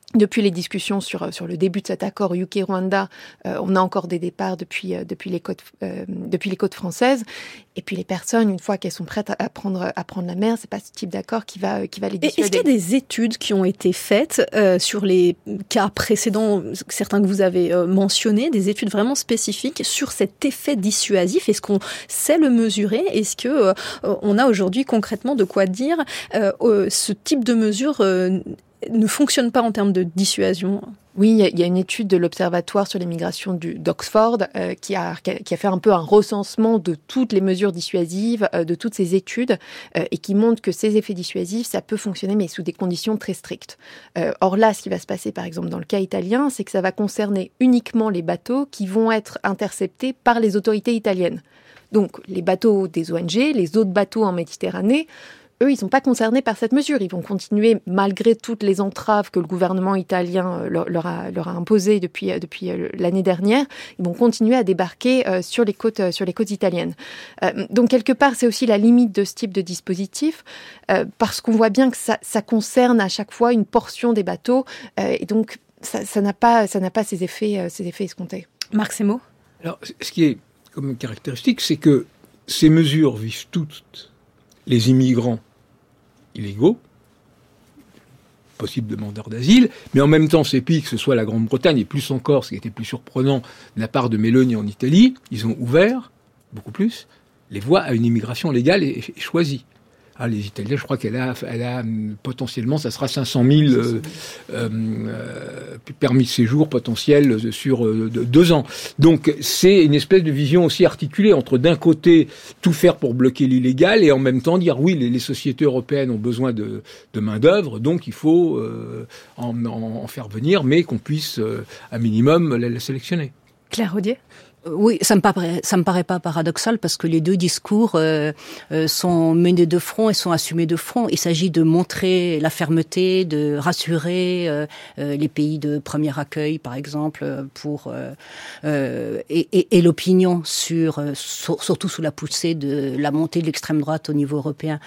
Depuis les discussions sur le début de cet accord UK-Rwanda, on a encore des départs depuis les côtes françaises. Et puis les personnes, une fois qu'elles sont prêtes à prendre la mer, c'est pas ce type d'accord qui va les dissuader. Est-ce qu'il y a des études qui ont été faites sur les cas précédents, certains que vous avez mentionnés, des études vraiment spécifiques sur cet effet dissuasif? Est-ce qu'on sait le mesurer? Est-ce que on a aujourd'hui concrètement de quoi dire ce type de mesure ne fonctionne pas en termes de dissuasion? Oui, il y a une étude de l'Observatoire sur les migrations d'Oxford qui a fait un peu un recensement de toutes les mesures dissuasives, de toutes ces études, et qui montre que ces effets dissuasifs, ça peut fonctionner, mais sous des conditions très strictes. Or là, ce qui va se passer, par exemple, dans le cas italien, c'est que ça va concerner uniquement les bateaux qui vont être interceptés par les autorités italiennes. Donc, les bateaux des ONG, les autres bateaux en Méditerranée, eux, ils ne sont pas concernés par cette mesure. Ils vont continuer, malgré toutes les entraves que le gouvernement italien leur a imposées depuis l'année dernière, ils vont continuer à débarquer sur les côtes italiennes. Donc, quelque part, c'est aussi la limite de ce type de dispositif, parce qu'on voit bien que ça concerne à chaque fois une portion des bateaux, et donc ça n'a pas ces effets escomptés. Marc Semo. Alors, ce qui est comme caractéristique, c'est que ces mesures visent toutes les immigrants illégaux, possibles demandeurs d'asile, mais en même temps, ces pays, que ce soit la Grande-Bretagne, et plus encore, ce qui était plus surprenant de la part de Meloni en Italie, ils ont ouvert, beaucoup plus, les voies à une immigration légale et choisie. Ah, les Italiens, je crois qu'elle a potentiellement, ça sera 500 000 permis de séjour potentiels sur 2 ans. Donc, c'est une espèce de vision aussi articulée entre, d'un côté, tout faire pour bloquer l'illégal et en même temps dire, oui, les sociétés européennes ont besoin de main-d'œuvre, donc il faut en faire venir, mais qu'on puisse, à minimum, la sélectionner. Claire Rodier. Oui, ça me paraît pas paradoxal parce que les deux discours sont menés de front et sont assumés de front. Il s'agit de montrer la fermeté, de rassurer les pays de premier accueil, par exemple, et l'opinion surtout sous la poussée de la montée de l'extrême droite au niveau européen,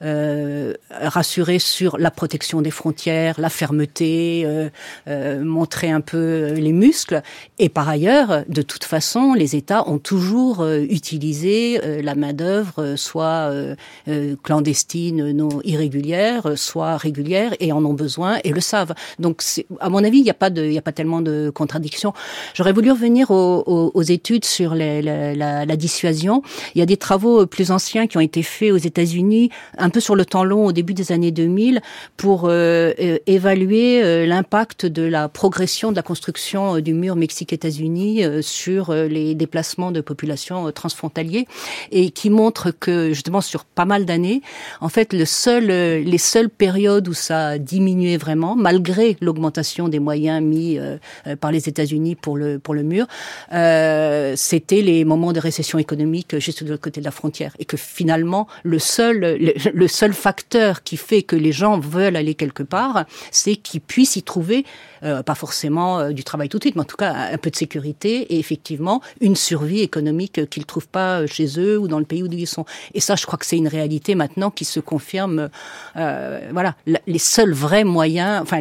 rassurer sur la protection des frontières, la fermeté, montrer un peu les muscles. Et par ailleurs, de toute façon, les États ont toujours utilisé la main-d'œuvre, soit clandestine, non irrégulière, soit régulière, et en ont besoin et le savent. Donc, à mon avis, il n'y a pas tellement de contradictions. J'aurais voulu revenir aux études sur la dissuasion. Il y a des travaux plus anciens qui ont été faits aux États-Unis, un peu sur le temps long, au début des années 2000, pour évaluer l'impact de la progression de la construction du mur Mexique-États-Unis sur les déplacements de populations transfrontaliers, et qui montre que, justement, sur pas mal d'années, en fait, les seules périodes où ça a diminué vraiment, malgré l'augmentation des moyens mis par les États-Unis pour le mur, c'était les moments de récession économique juste de l'autre côté de la frontière, et que finalement, le seul facteur qui fait que les gens veulent aller quelque part, c'est qu'ils puissent y trouver pas forcément du travail tout de suite, mais en tout cas un peu de sécurité et effectivement une survie économique qu'ils ne trouvent pas chez eux ou dans le pays où ils sont. Et ça, je crois que c'est une réalité maintenant qui se confirme. Voilà, les seuls vrais moyens, enfin,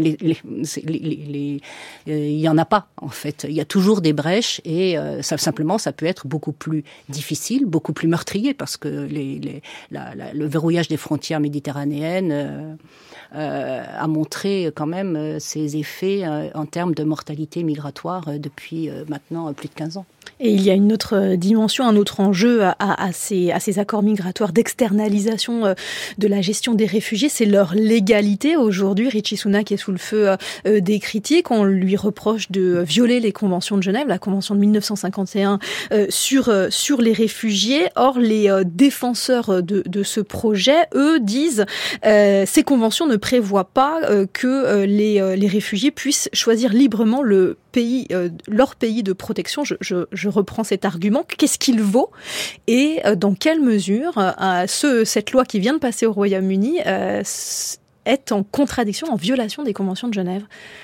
il y en a pas en fait. Il y a toujours des brèches et simplement, ça peut être beaucoup plus difficile, beaucoup plus meurtrier parce que le verrouillage des frontières méditerranéennes a montré quand même ses effets en termes de mortalité migratoire depuis maintenant plus de 15 ans. Et il y a une autre dimension, un autre enjeu à ces accords migratoires d'externalisation de la gestion des réfugiés, c'est leur légalité. Aujourd'hui, Rishi Sunak est sous le feu des critiques. On lui reproche de violer les conventions de Genève, la convention de 1951 sur les réfugiés. Or, les défenseurs de ce projet, eux, disent ces conventions ne prévoient pas que les réfugiés puissent choisir librement leur pays de protection. Je reprends cet argument. Qu'est-ce qu'il vaut et dans quelle mesure cette loi qui vient de passer au Royaume-Uni est en contradiction, en violation des conventions de Genève?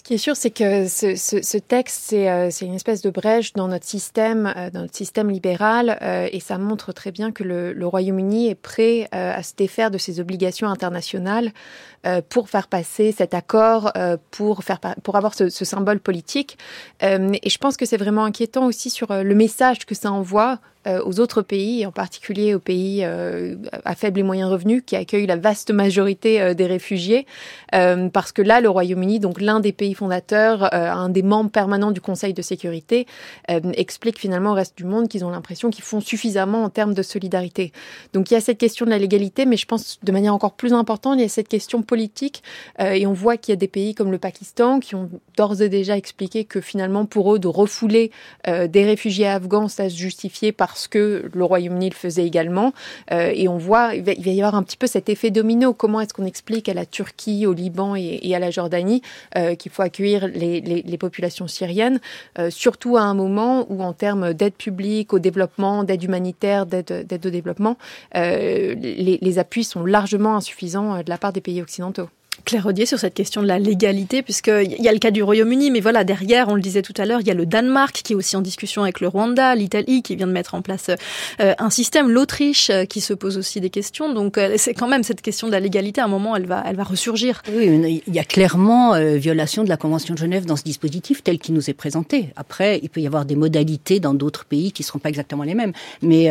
Ce qui est sûr, c'est que ce texte, c'est une espèce de brèche dans notre système libéral, et ça montre très bien que le Royaume-Uni est prêt à se défaire de ses obligations internationales pour faire passer cet accord, pour avoir ce symbole politique. Et je pense que c'est vraiment inquiétant aussi sur le message que ça envoie aux autres pays, et en particulier aux pays à faible et moyen revenu qui accueillent la vaste majorité des réfugiés, parce que là, le Royaume-Uni, donc l'un des pays fondateurs, un des membres permanents du Conseil de sécurité, explique finalement au reste du monde qu'ils ont l'impression qu'ils font suffisamment en termes de solidarité. Donc il y a cette question de la légalité, mais je pense de manière encore plus importante, il y a cette question politique, et on voit qu'il y a des pays comme le Pakistan qui ont d'ores et déjà expliqué que finalement pour eux de refouler des réfugiés afghans, ça se justifiait parce que le Royaume-Uni le faisait également, et on voit il va y avoir un petit peu cet effet domino. Comment est-ce qu'on explique à la Turquie, au Liban et à la Jordanie qu'il faut accueillir les populations syriennes, surtout à un moment où en termes d'aide publique au développement, d'aide humanitaire, d'aide au développement, les appuis sont largement insuffisants de la part des pays occidentaux. Claire Rodier, sur cette question de la légalité, puisqu'il y a le cas du Royaume-Uni, mais voilà, derrière, on le disait tout à l'heure, il y a le Danemark qui est aussi en discussion avec le Rwanda, l'Italie qui vient de mettre en place un système, l'Autriche qui se pose aussi des questions. Donc c'est quand même cette question de la légalité, à un moment, elle va ressurgir. Oui, il y a clairement violation de la Convention de Genève dans ce dispositif tel qu'il nous est présenté. Après, il peut y avoir des modalités dans d'autres pays qui ne seront pas exactement les mêmes. Mais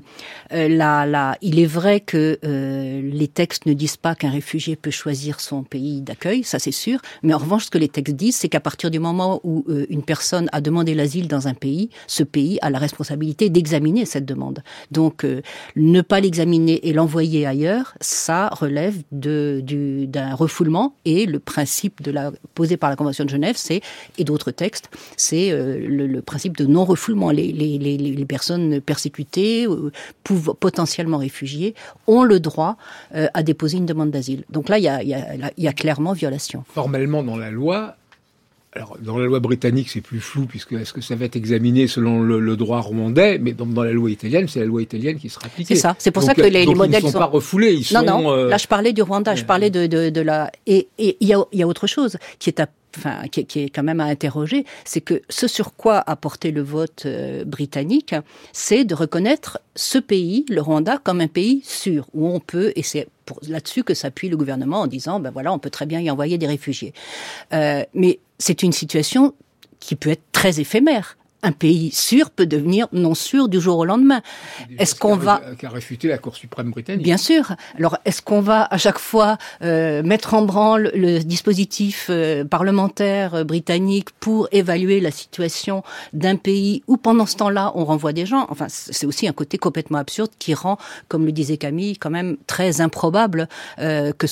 il est vrai que les textes ne disent pas qu'un réfugié peut choisir son pays d'accueil, ça c'est sûr. Mais en revanche, ce que les textes disent, c'est qu'à partir du moment où une personne a demandé l'asile dans un pays, ce pays a la responsabilité d'examiner cette demande. Donc, ne pas l'examiner et l'envoyer ailleurs, ça relève d'un refoulement. Et le principe posé par la Convention de Genève, et d'autres textes, c'est le principe de non-refoulement. Les personnes persécutées, potentiellement réfugiées, ont le droit à déposer une demande d'asile. Donc là, il y a clairement violation. Formellement, dans la loi, alors dans la loi britannique, c'est plus flou, puisque est-ce que ça va être examiné selon le droit rwandais, mais dans la loi italienne, c'est la loi italienne qui sera appliquée. C'est ça. C'est pour ça que les modèles ils ne sont pas refoulés. Non. Là, je parlais du Rwanda. Je parlais de la. Et il y a autre chose qui est quand même à interroger, c'est que ce sur quoi a porté le vote britannique, c'est de reconnaître ce pays, le Rwanda, comme un pays sûr, où on peut, et c'est là-dessus que s'appuie le gouvernement en disant, on peut très bien y envoyer des réfugiés. Mais c'est une situation qui peut être très éphémère. Un pays sûr peut devenir non sûr du jour au lendemain. Est-ce qu'on va... Qu'a réfuté la Cour suprême britannique. Bien sûr. Alors, est-ce qu'on va à chaque fois mettre en branle le dispositif parlementaire britannique pour évaluer la situation d'un pays où, pendant ce temps-là, on renvoie des gens? Enfin, c'est aussi un côté complètement absurde qui rend, comme le disait Camille, quand même très improbable que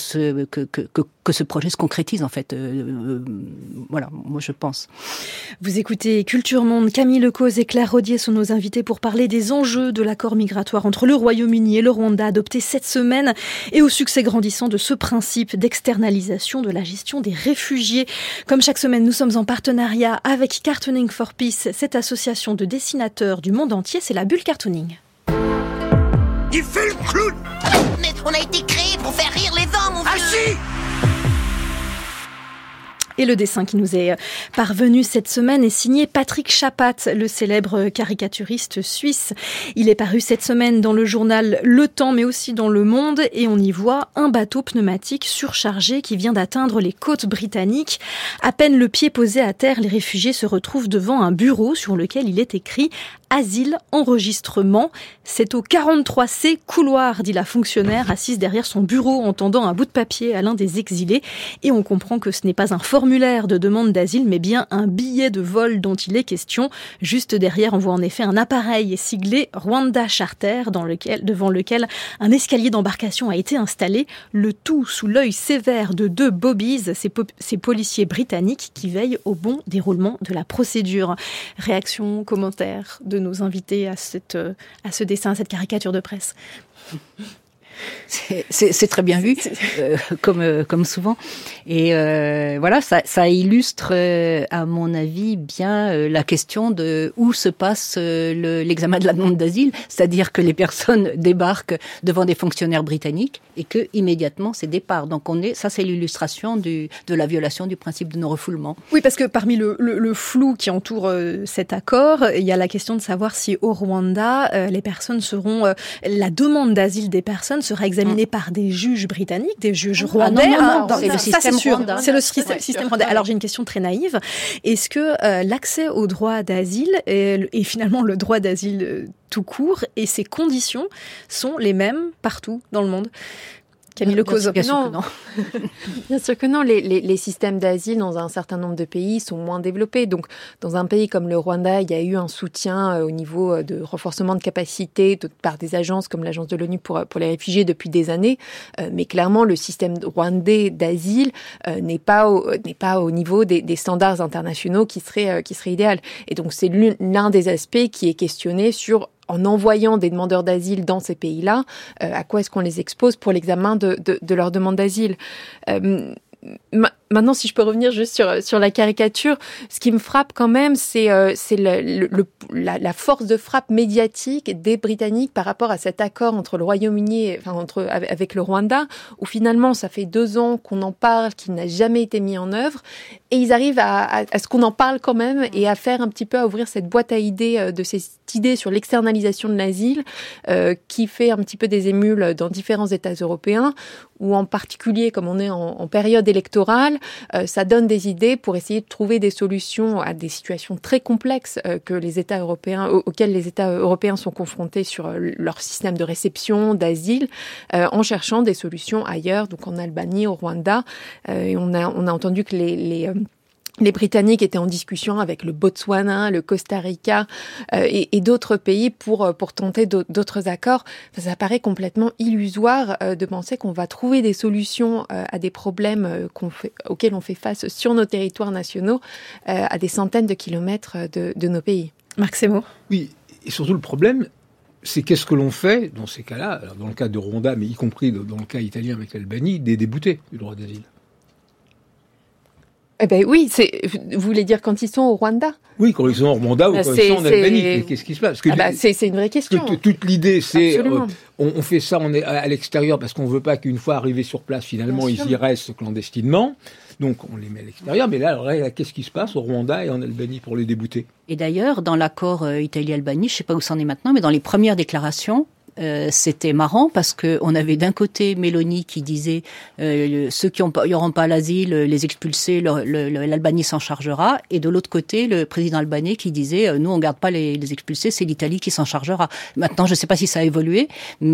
ce projet se concrétise, en fait. Voilà, moi je pense. Vous écoutez Culture Monde. Camille Lecause et Claire Rodier sont nos invités pour parler des enjeux de l'accord migratoire entre le Royaume-Uni et le Rwanda adopté cette semaine et au succès grandissant de ce principe d'externalisation de la gestion des réfugiés. Comme chaque semaine, nous sommes en partenariat avec Cartooning for Peace, cette association de dessinateurs du monde entier. C'est la bulle Cartooning. Il fait le clown! Mais on a été créé pour faire rire les gens, mon vieux! Ah si! Et le dessin qui nous est parvenu cette semaine est signé Patrick Chapat, le célèbre caricaturiste suisse. Il est paru cette semaine dans le journal Le Temps, mais aussi dans Le Monde, et on y voit un bateau pneumatique surchargé qui vient d'atteindre les côtes britanniques. À peine le pied posé à terre, les réfugiés se retrouvent devant un bureau sur lequel il est écrit « Asile, enregistrement ». C'est au 43C couloir, dit la fonctionnaire assise derrière son bureau en tendant un bout de papier à l'un des exilés. Et on comprend que ce n'est pas un formulaire de demande d'asile, mais bien un billet de vol dont il est question. Juste derrière, on voit en effet un appareil siglé Rwanda Charter, devant lequel un escalier d'embarcation a été installé. Le tout sous l'œil sévère de 2 bobbies, ces policiers britanniques qui veillent au bon déroulement de la procédure. Réaction, commentaire de nos invités à ce dessin, à cette caricature de presse. C'est très bien vu, comme souvent. Et voilà, ça illustre, à mon avis, bien la question de où se passe l'examen de la demande d'asile, c'est-à-dire que les personnes débarquent devant des fonctionnaires britanniques et que immédiatement c'est départ. Donc ça c'est l'illustration de la violation du principe de non-refoulement. Oui, parce que parmi le flou qui entoure cet accord, il y a la question de savoir si au Rwanda, les personnes seront, la demande d'asile des personnes sera examinée par des juges britanniques, des juges rwandais. C'est le système rwandais. C'est le système rwandais. Alors j'ai une question très naïve. Est-ce que l'accès au droit d'asile et finalement le droit d'asile tout court et ses conditions sont les mêmes partout dans le monde? Camille Lecause. Bien sûr que non. Bien sûr que non. Les systèmes d'asile dans un certain nombre de pays sont moins développés. Donc, dans un pays comme le Rwanda, il y a eu un soutien au niveau de renforcement de capacité par des agences comme l'Agence de l'ONU pour les réfugiés depuis des années. Mais clairement, le système rwandais d'asile n'est pas au niveau des standards internationaux qui serait idéal. Et donc, c'est l'un des aspects qui est questionné en envoyant des demandeurs d'asile dans ces pays-là, à quoi est-ce qu'on les expose pour l'examen de leur demande d'asile. Maintenant, si je peux revenir juste sur la caricature, ce qui me frappe quand même, c'est la force de frappe médiatique des Britanniques par rapport à cet accord entre le Royaume-Uni, avec le Rwanda, où finalement, ça fait 2 ans qu'on en parle, qu'il n'a jamais été mis en œuvre, et ils arrivent à ce qu'on en parle quand même et à faire un petit peu, à ouvrir cette boîte à idées de cette idée sur l'externalisation de l'asile, qui fait un petit peu des émules dans différents États européens, ou en particulier, comme on est en période électorale, ça donne des idées pour essayer de trouver des solutions à des situations très complexes auxquelles les États européens sont confrontés sur leur système de réception, d'asile, en cherchant des solutions ailleurs, donc en Albanie, au Rwanda. Et on a entendu que les Britanniques étaient en discussion avec le Botswana, le Costa Rica et d'autres pays pour tenter d'autres accords. Enfin, ça paraît complètement illusoire de penser qu'on va trouver des solutions à des problèmes auxquels on fait face sur nos territoires nationaux, à des centaines de kilomètres de nos pays. Marc Semo. Oui, et surtout le problème, c'est qu'est-ce que l'on fait dans ces cas-là, alors dans le cas de Rwanda, mais y compris dans le cas italien avec l'Albanie, des déboutés du droit d'asile. Eh ben oui, vous voulez dire quand ils sont au Rwanda ? Oui, quand ils sont au Rwanda ou quand ils sont en Albanie. Qu'est-ce qui se passe ? C'est une vraie question. Toute l'idée, c'est on fait ça, on est à l'extérieur parce qu'on ne veut pas qu'une fois arrivés sur place, finalement, ils y restent clandestinement. Donc on les met à l'extérieur. Mais là, qu'est-ce qui se passe au Rwanda et en Albanie pour les débouter ? Et d'ailleurs, dans l'accord Italie-Albanie, je ne sais pas où c'en est maintenant, mais dans les premières déclarations, c'était marrant parce que on avait d'un côté Meloni qui disait ceux qui n'auront pas l'asile, les expulser, l'Albanie s'en chargera, et de l'autre côté le président albanais qui disait nous on garde pas les expulsés, c'est l'Italie qui s'en chargera. Maintenant je sais pas si ça a évolué,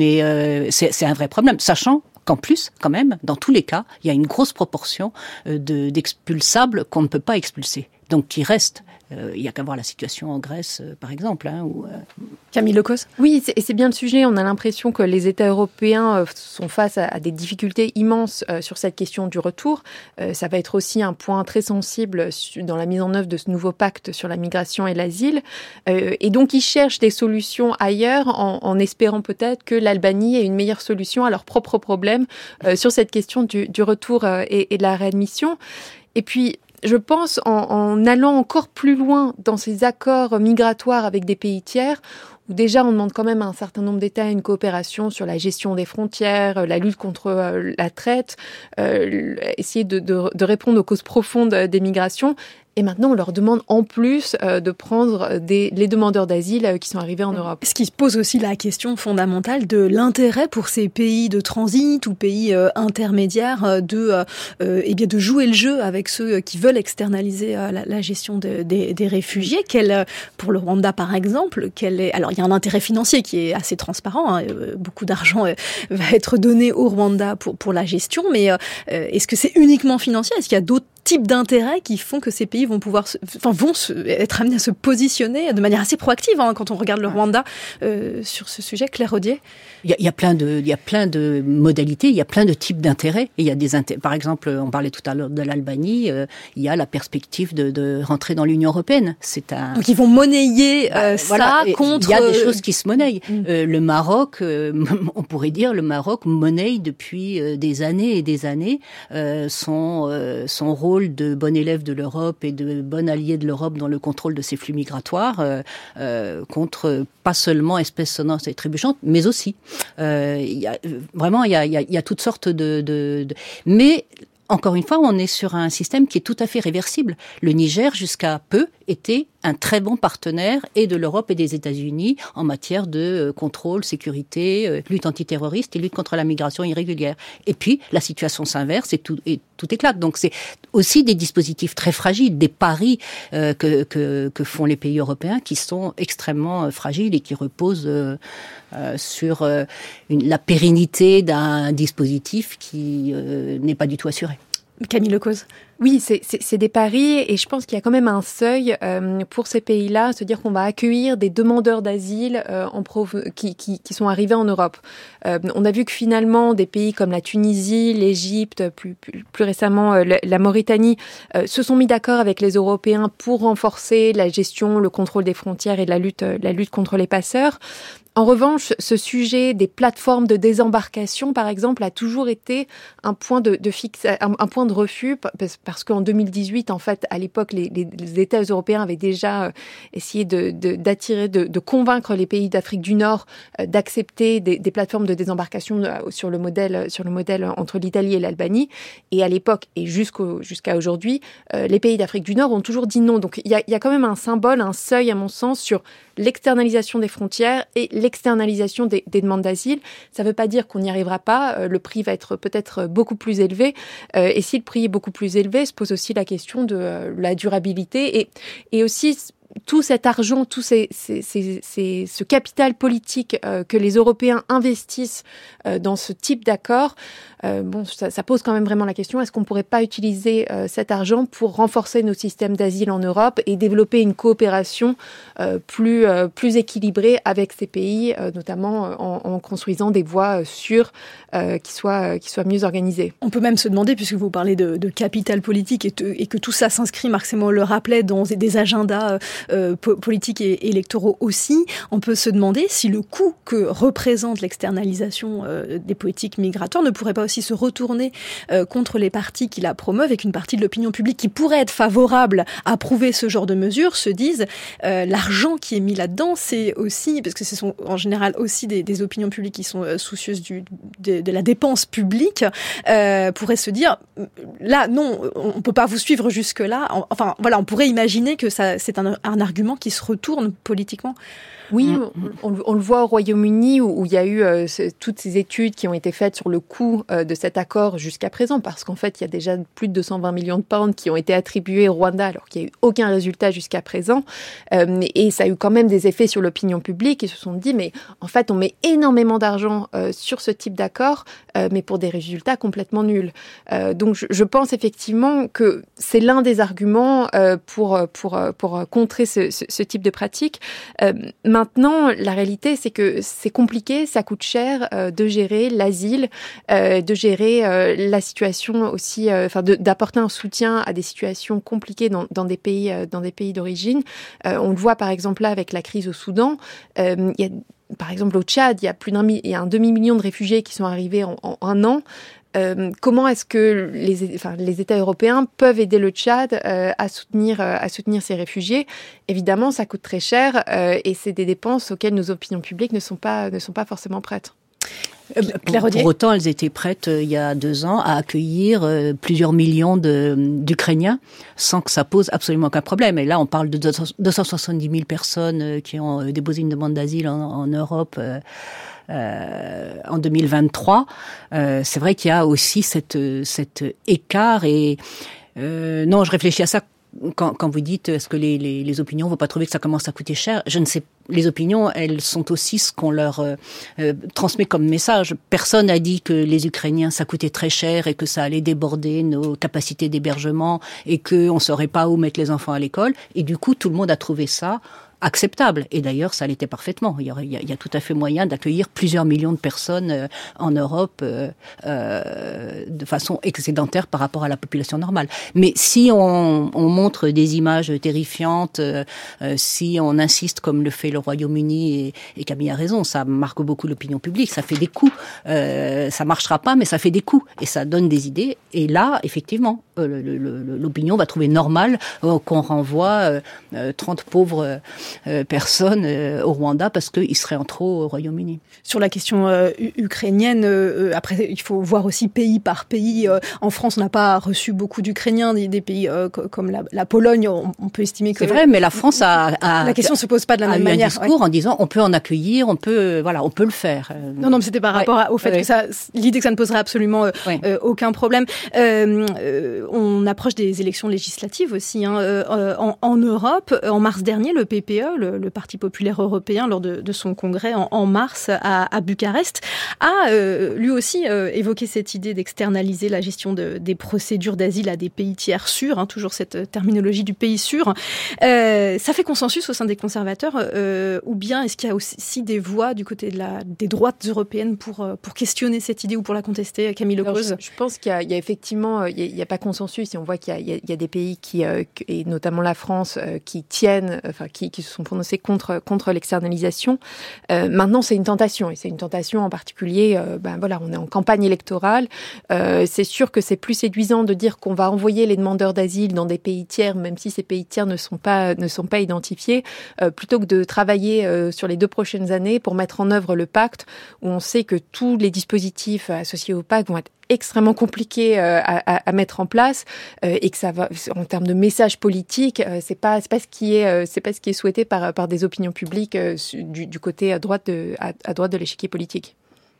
mais c'est un vrai problème, sachant qu'en plus, quand même, dans tous les cas, il y a une grosse proportion d'expulsables qu'on ne peut pas expulser. Donc, qui restent. Il y a qu'à voir la situation en Grèce, par exemple. Camille Lecause ? Oui, c'est bien le sujet. On a l'impression que les États européens sont face à des difficultés immenses sur cette question du retour. Ça va être aussi un point très sensible dans la mise en œuvre de ce nouveau pacte sur la migration et l'asile. Et donc, ils cherchent des solutions ailleurs en espérant peut-être que l'Albanie ait une meilleure solution à leurs propres problèmes sur cette question du retour et de la réadmission. Et puis, je pense, en allant encore plus loin dans ces accords migratoires avec des pays tiers, où déjà on demande quand même à un certain nombre d'États une coopération sur la gestion des frontières, la lutte contre la traite, essayer de répondre aux causes profondes des migrations. Et maintenant, on leur demande en plus de prendre les demandeurs d'asile qui sont arrivés en Europe. Ce qui se pose aussi la question fondamentale de l'intérêt pour ces pays de transit ou pays intermédiaires de jouer le jeu avec ceux qui veulent externaliser la gestion des réfugiés. Pour le Rwanda, par exemple, alors il y a un intérêt financier qui est assez transparent. Beaucoup d'argent va être donné au Rwanda pour la gestion, mais est-ce que c'est uniquement financier ? Est-ce qu'il y a d'autres types d'intérêts qui font que ces pays vont être amenés à se positionner de manière assez proactive quand on regarde le Rwanda sur ce sujet. Claire Rodier. Il y a plein de modalités, il y a plein de types d'intérêts. Il y a par exemple, on parlait tout à l'heure de l'Albanie, il y a la perspective de rentrer dans l'Union européenne. Donc ils vont monnayer contre... Il y a des choses qui se monnaient. Le Maroc, on pourrait dire, le Maroc monnaie depuis des années et des années son rôle de bon élève de l'Europe et de bon allié de l'Europe dans le contrôle de ses flux migratoires contre pas seulement espèces sonnantes et trébuchantes, mais aussi. Il y a toutes sortes mais encore une fois, on est sur un système qui est tout à fait réversible. Le Niger, jusqu'à peu, était un très bon partenaire et de l'Europe et des États-Unis en matière de contrôle, sécurité, lutte antiterroriste et lutte contre la migration irrégulière. Et puis, la situation s'inverse et tout éclate. Donc, c'est aussi des dispositifs très fragiles, des paris que font les pays européens qui sont extrêmement fragiles et qui reposent sur la pérennité d'un dispositif qui n'est pas du tout assuré. Camille Lecause. Oui, c'est des paris et je pense qu'il y a quand même un seuil pour ces pays-là, se dire qu'on va accueillir des demandeurs d'asile qui sont arrivés en Europe. On a vu que finalement des pays comme la Tunisie, l'Égypte, plus récemment la Mauritanie se sont mis d'accord avec les Européens pour renforcer la gestion, le contrôle des frontières et la lutte contre les passeurs. En revanche, ce sujet des plateformes de désembarcation, par exemple, a toujours été un point un point de refus, parce qu'en 2018, en fait, à l'époque, les États européens avaient déjà essayé de convaincre les pays d'Afrique du Nord d'accepter des plateformes de désembarcation sur le modèle entre l'Italie et l'Albanie. Et à l'époque, et jusqu'à aujourd'hui, les pays d'Afrique du Nord ont toujours dit non. Donc il y a quand même un symbole, un seuil, à mon sens, sur l'externalisation des frontières et l'externalisation des demandes d'asile. Ça ne veut pas dire qu'on n'y arrivera pas. Le prix va être peut-être beaucoup plus élevé. Et si le prix est beaucoup plus élevé, se pose aussi la question de la durabilité et aussi tout cet argent, tout ce capital politique que les Européens investissent dans ce type d'accord, ça pose quand même vraiment la question, est-ce qu'on ne pourrait pas utiliser cet argent pour renforcer nos systèmes d'asile en Europe et développer une coopération plus équilibrée avec ces pays, notamment en construisant des voies sûres qui soient mieux organisées. On peut même se demander, puisque vous parlez de capital politique et que tout ça s'inscrit, Marc Semo le rappelait, dans des agendas politiques et électoraux aussi, on peut se demander si le coût que représente l'externalisation des politiques migratoires ne pourrait pas aussi se retourner contre les partis qui la promeuvent et qu'une partie de l'opinion publique qui pourrait être favorable à approuver ce genre de mesures se dise l'argent qui est mis là-dedans, c'est aussi, parce que ce sont en général aussi des opinions publiques qui sont soucieuses de la dépense publique, pourrait se dire là non, on peut pas vous suivre jusque-là. Enfin voilà, on pourrait imaginer que c'est un argument qui se retourne politiquement. Oui, on le voit au Royaume-Uni où il y a eu toutes ces études qui ont été faites sur le coût de cet accord jusqu'à présent, parce qu'en fait, il y a déjà plus de 220 millions de pounds qui ont été attribués au Rwanda alors qu'il n'y a eu aucun résultat jusqu'à présent. Et ça a eu quand même des effets sur l'opinion publique. Ils se sont dit, mais en fait, on met énormément d'argent sur ce type d'accord, mais pour des résultats complètement nuls. Donc, je pense effectivement que c'est l'un des arguments pour contrer ce type de pratique. Maintenant, la réalité, c'est que c'est compliqué, ça coûte cher de gérer l'asile, de gérer la situation aussi, d'apporter un soutien à des situations compliquées dans des pays d'origine. On le voit par exemple là avec la crise au Soudan. Il y a, par exemple au Tchad, il y a un demi-million de réfugiés qui sont arrivés en un an. Comment est-ce que les États européens peuvent aider le Tchad à soutenir ces réfugiés? Évidemment, ça coûte très cher et c'est des dépenses auxquelles nos opinions publiques ne sont pas forcément prêtes. Pour autant, elles étaient prêtes il y a 2 ans à accueillir plusieurs millions d'Ukrainiens sans que ça pose absolument aucun problème. Et là, on parle de 270 000 personnes qui ont déposé une demande d'asile en Europe en 2023. C'est vrai qu'il y a aussi cet écart et non, je réfléchis à ça quand vous dites est-ce que les opinions ne vont pas trouver que ça commence à coûter cher, je ne sais. Les opinions, elles sont aussi ce qu'on leur transmet comme message. Personne n'a dit que les Ukrainiens ça coûtait très cher et que ça allait déborder nos capacités d'hébergement et qu'on ne saurait pas où mettre les enfants à l'école. Et du coup, tout le monde a trouvé ça acceptable. Et d'ailleurs, ça l'était parfaitement. Il y a tout à fait moyen d'accueillir plusieurs millions de personnes en Europe de façon excédentaire par rapport à la population normale. Mais si on montre des images terrifiantes, si on insiste comme le fait le Royaume-Uni, et Camille a raison, ça marque beaucoup l'opinion publique, ça fait des coups. Ça marchera pas, mais ça fait des coups. Et ça donne des idées. Et là, effectivement, l'opinion va trouver normal qu'on renvoie 30 pauvres personnes au Rwanda parce qu'ils seraient en trop au Royaume-Uni. Sur la question ukrainienne, après il faut voir aussi pays par pays. En France, on n'a pas reçu beaucoup d'Ukrainiens, des pays comme la Pologne, on peut estimer que... C'est vrai, mais la France a la question se pose pas de la même manière. Un discours en disant on peut en accueillir, on peut le faire. Non, mais c'était par rapport au fait que l'idée que ça ne poserait absolument aucun problème. On approche des élections législatives aussi en Europe. En mars dernier, le PPE, le Parti populaire européen, lors de son congrès en mars à Bucarest, a lui aussi évoqué cette idée d'externaliser la gestion des procédures d'asile à des pays tiers sûrs, toujours cette terminologie du pays sûr. Ça fait consensus au sein des conservateurs, ou bien est-ce qu'il y a aussi des voix du côté des droites européennes pour questionner cette idée ou pour la contester, Camille Lecause? Je pense qu'il y a effectivement, il n'y a pas consensus, et on voit qu'il y a des pays qui, et notamment la France, qui tiennent, qui se sont prononcés contre l'externalisation. Maintenant, c'est une tentation, et c'est une tentation en particulier, on est en campagne électorale. C'est sûr que c'est plus séduisant de dire qu'on va envoyer les demandeurs d'asile dans des pays tiers, même si ces pays tiers ne sont pas identifiés, plutôt que de travailler sur les 2 prochaines années pour mettre en œuvre le pacte, où on sait que tous les dispositifs associés au pacte vont être extrêmement compliqué à mettre en place, et que ça va, en termes de message politique, c'est pas ce qui est souhaité par des opinions publiques du côté à droite de l'échiquier politique.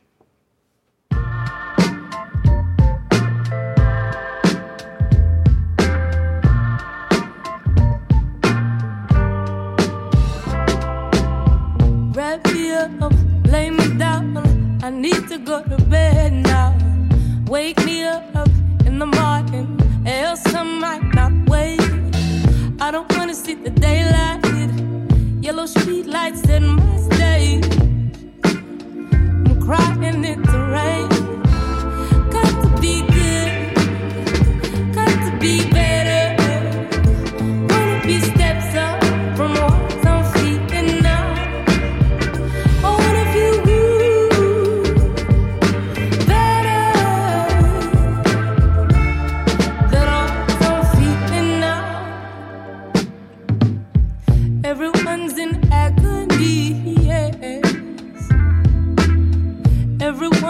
Wrap me up, lay me down, I need to go to bed now. Wake me up in the morning, else I might not wake. I don't wanna see the daylight, yellow street lights in my state. I'm crying in the rain. Got to be good, got to be better. Wanna be steps up from what I'm feeling now. I wanna feel good, better than what I'm feeling now. Everyone's in agony, yes. Everyone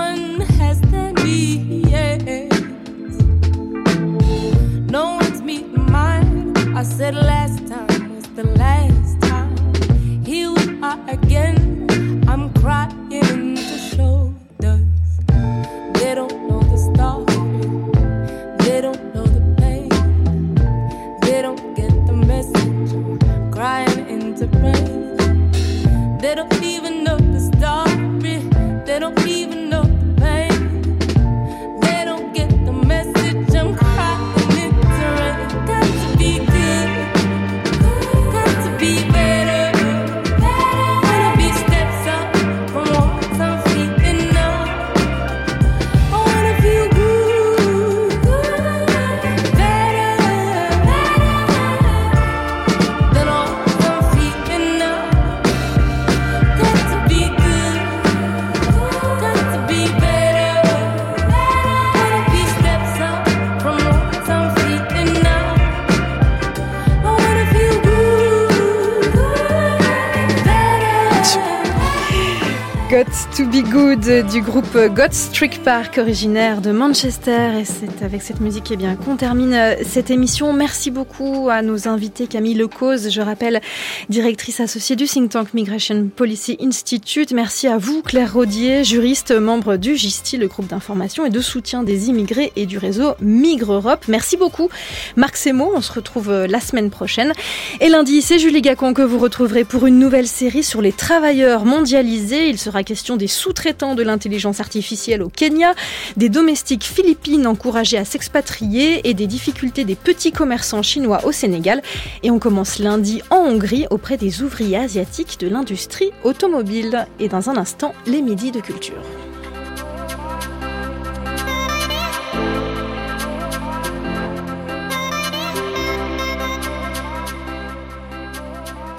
Got to be Good du groupe God's Trick Park, originaire de Manchester. Et c'est avec cette musique qu'on termine cette émission. Merci beaucoup à nos invités. Camille Lecause, je rappelle, directrice associée du think tank Migration Policy Institute. Merci à vous, Claire Rodier, juriste, membre du GISTI, le groupe d'information et de soutien des immigrés et du réseau Migre Europe. Merci beaucoup, Marc Semo. On se retrouve la semaine prochaine. Et lundi, c'est Julie Gacon que vous retrouverez pour une nouvelle série sur les travailleurs mondialisés. Il sera question des sous-traitants de l'intelligence artificielle au Kenya, des domestiques philippines encouragés à s'expatrier et des difficultés des petits commerçants chinois au Sénégal. Et on commence lundi en Hongrie auprès des ouvriers asiatiques de l'industrie automobile. Et dans un instant, les midis de culture.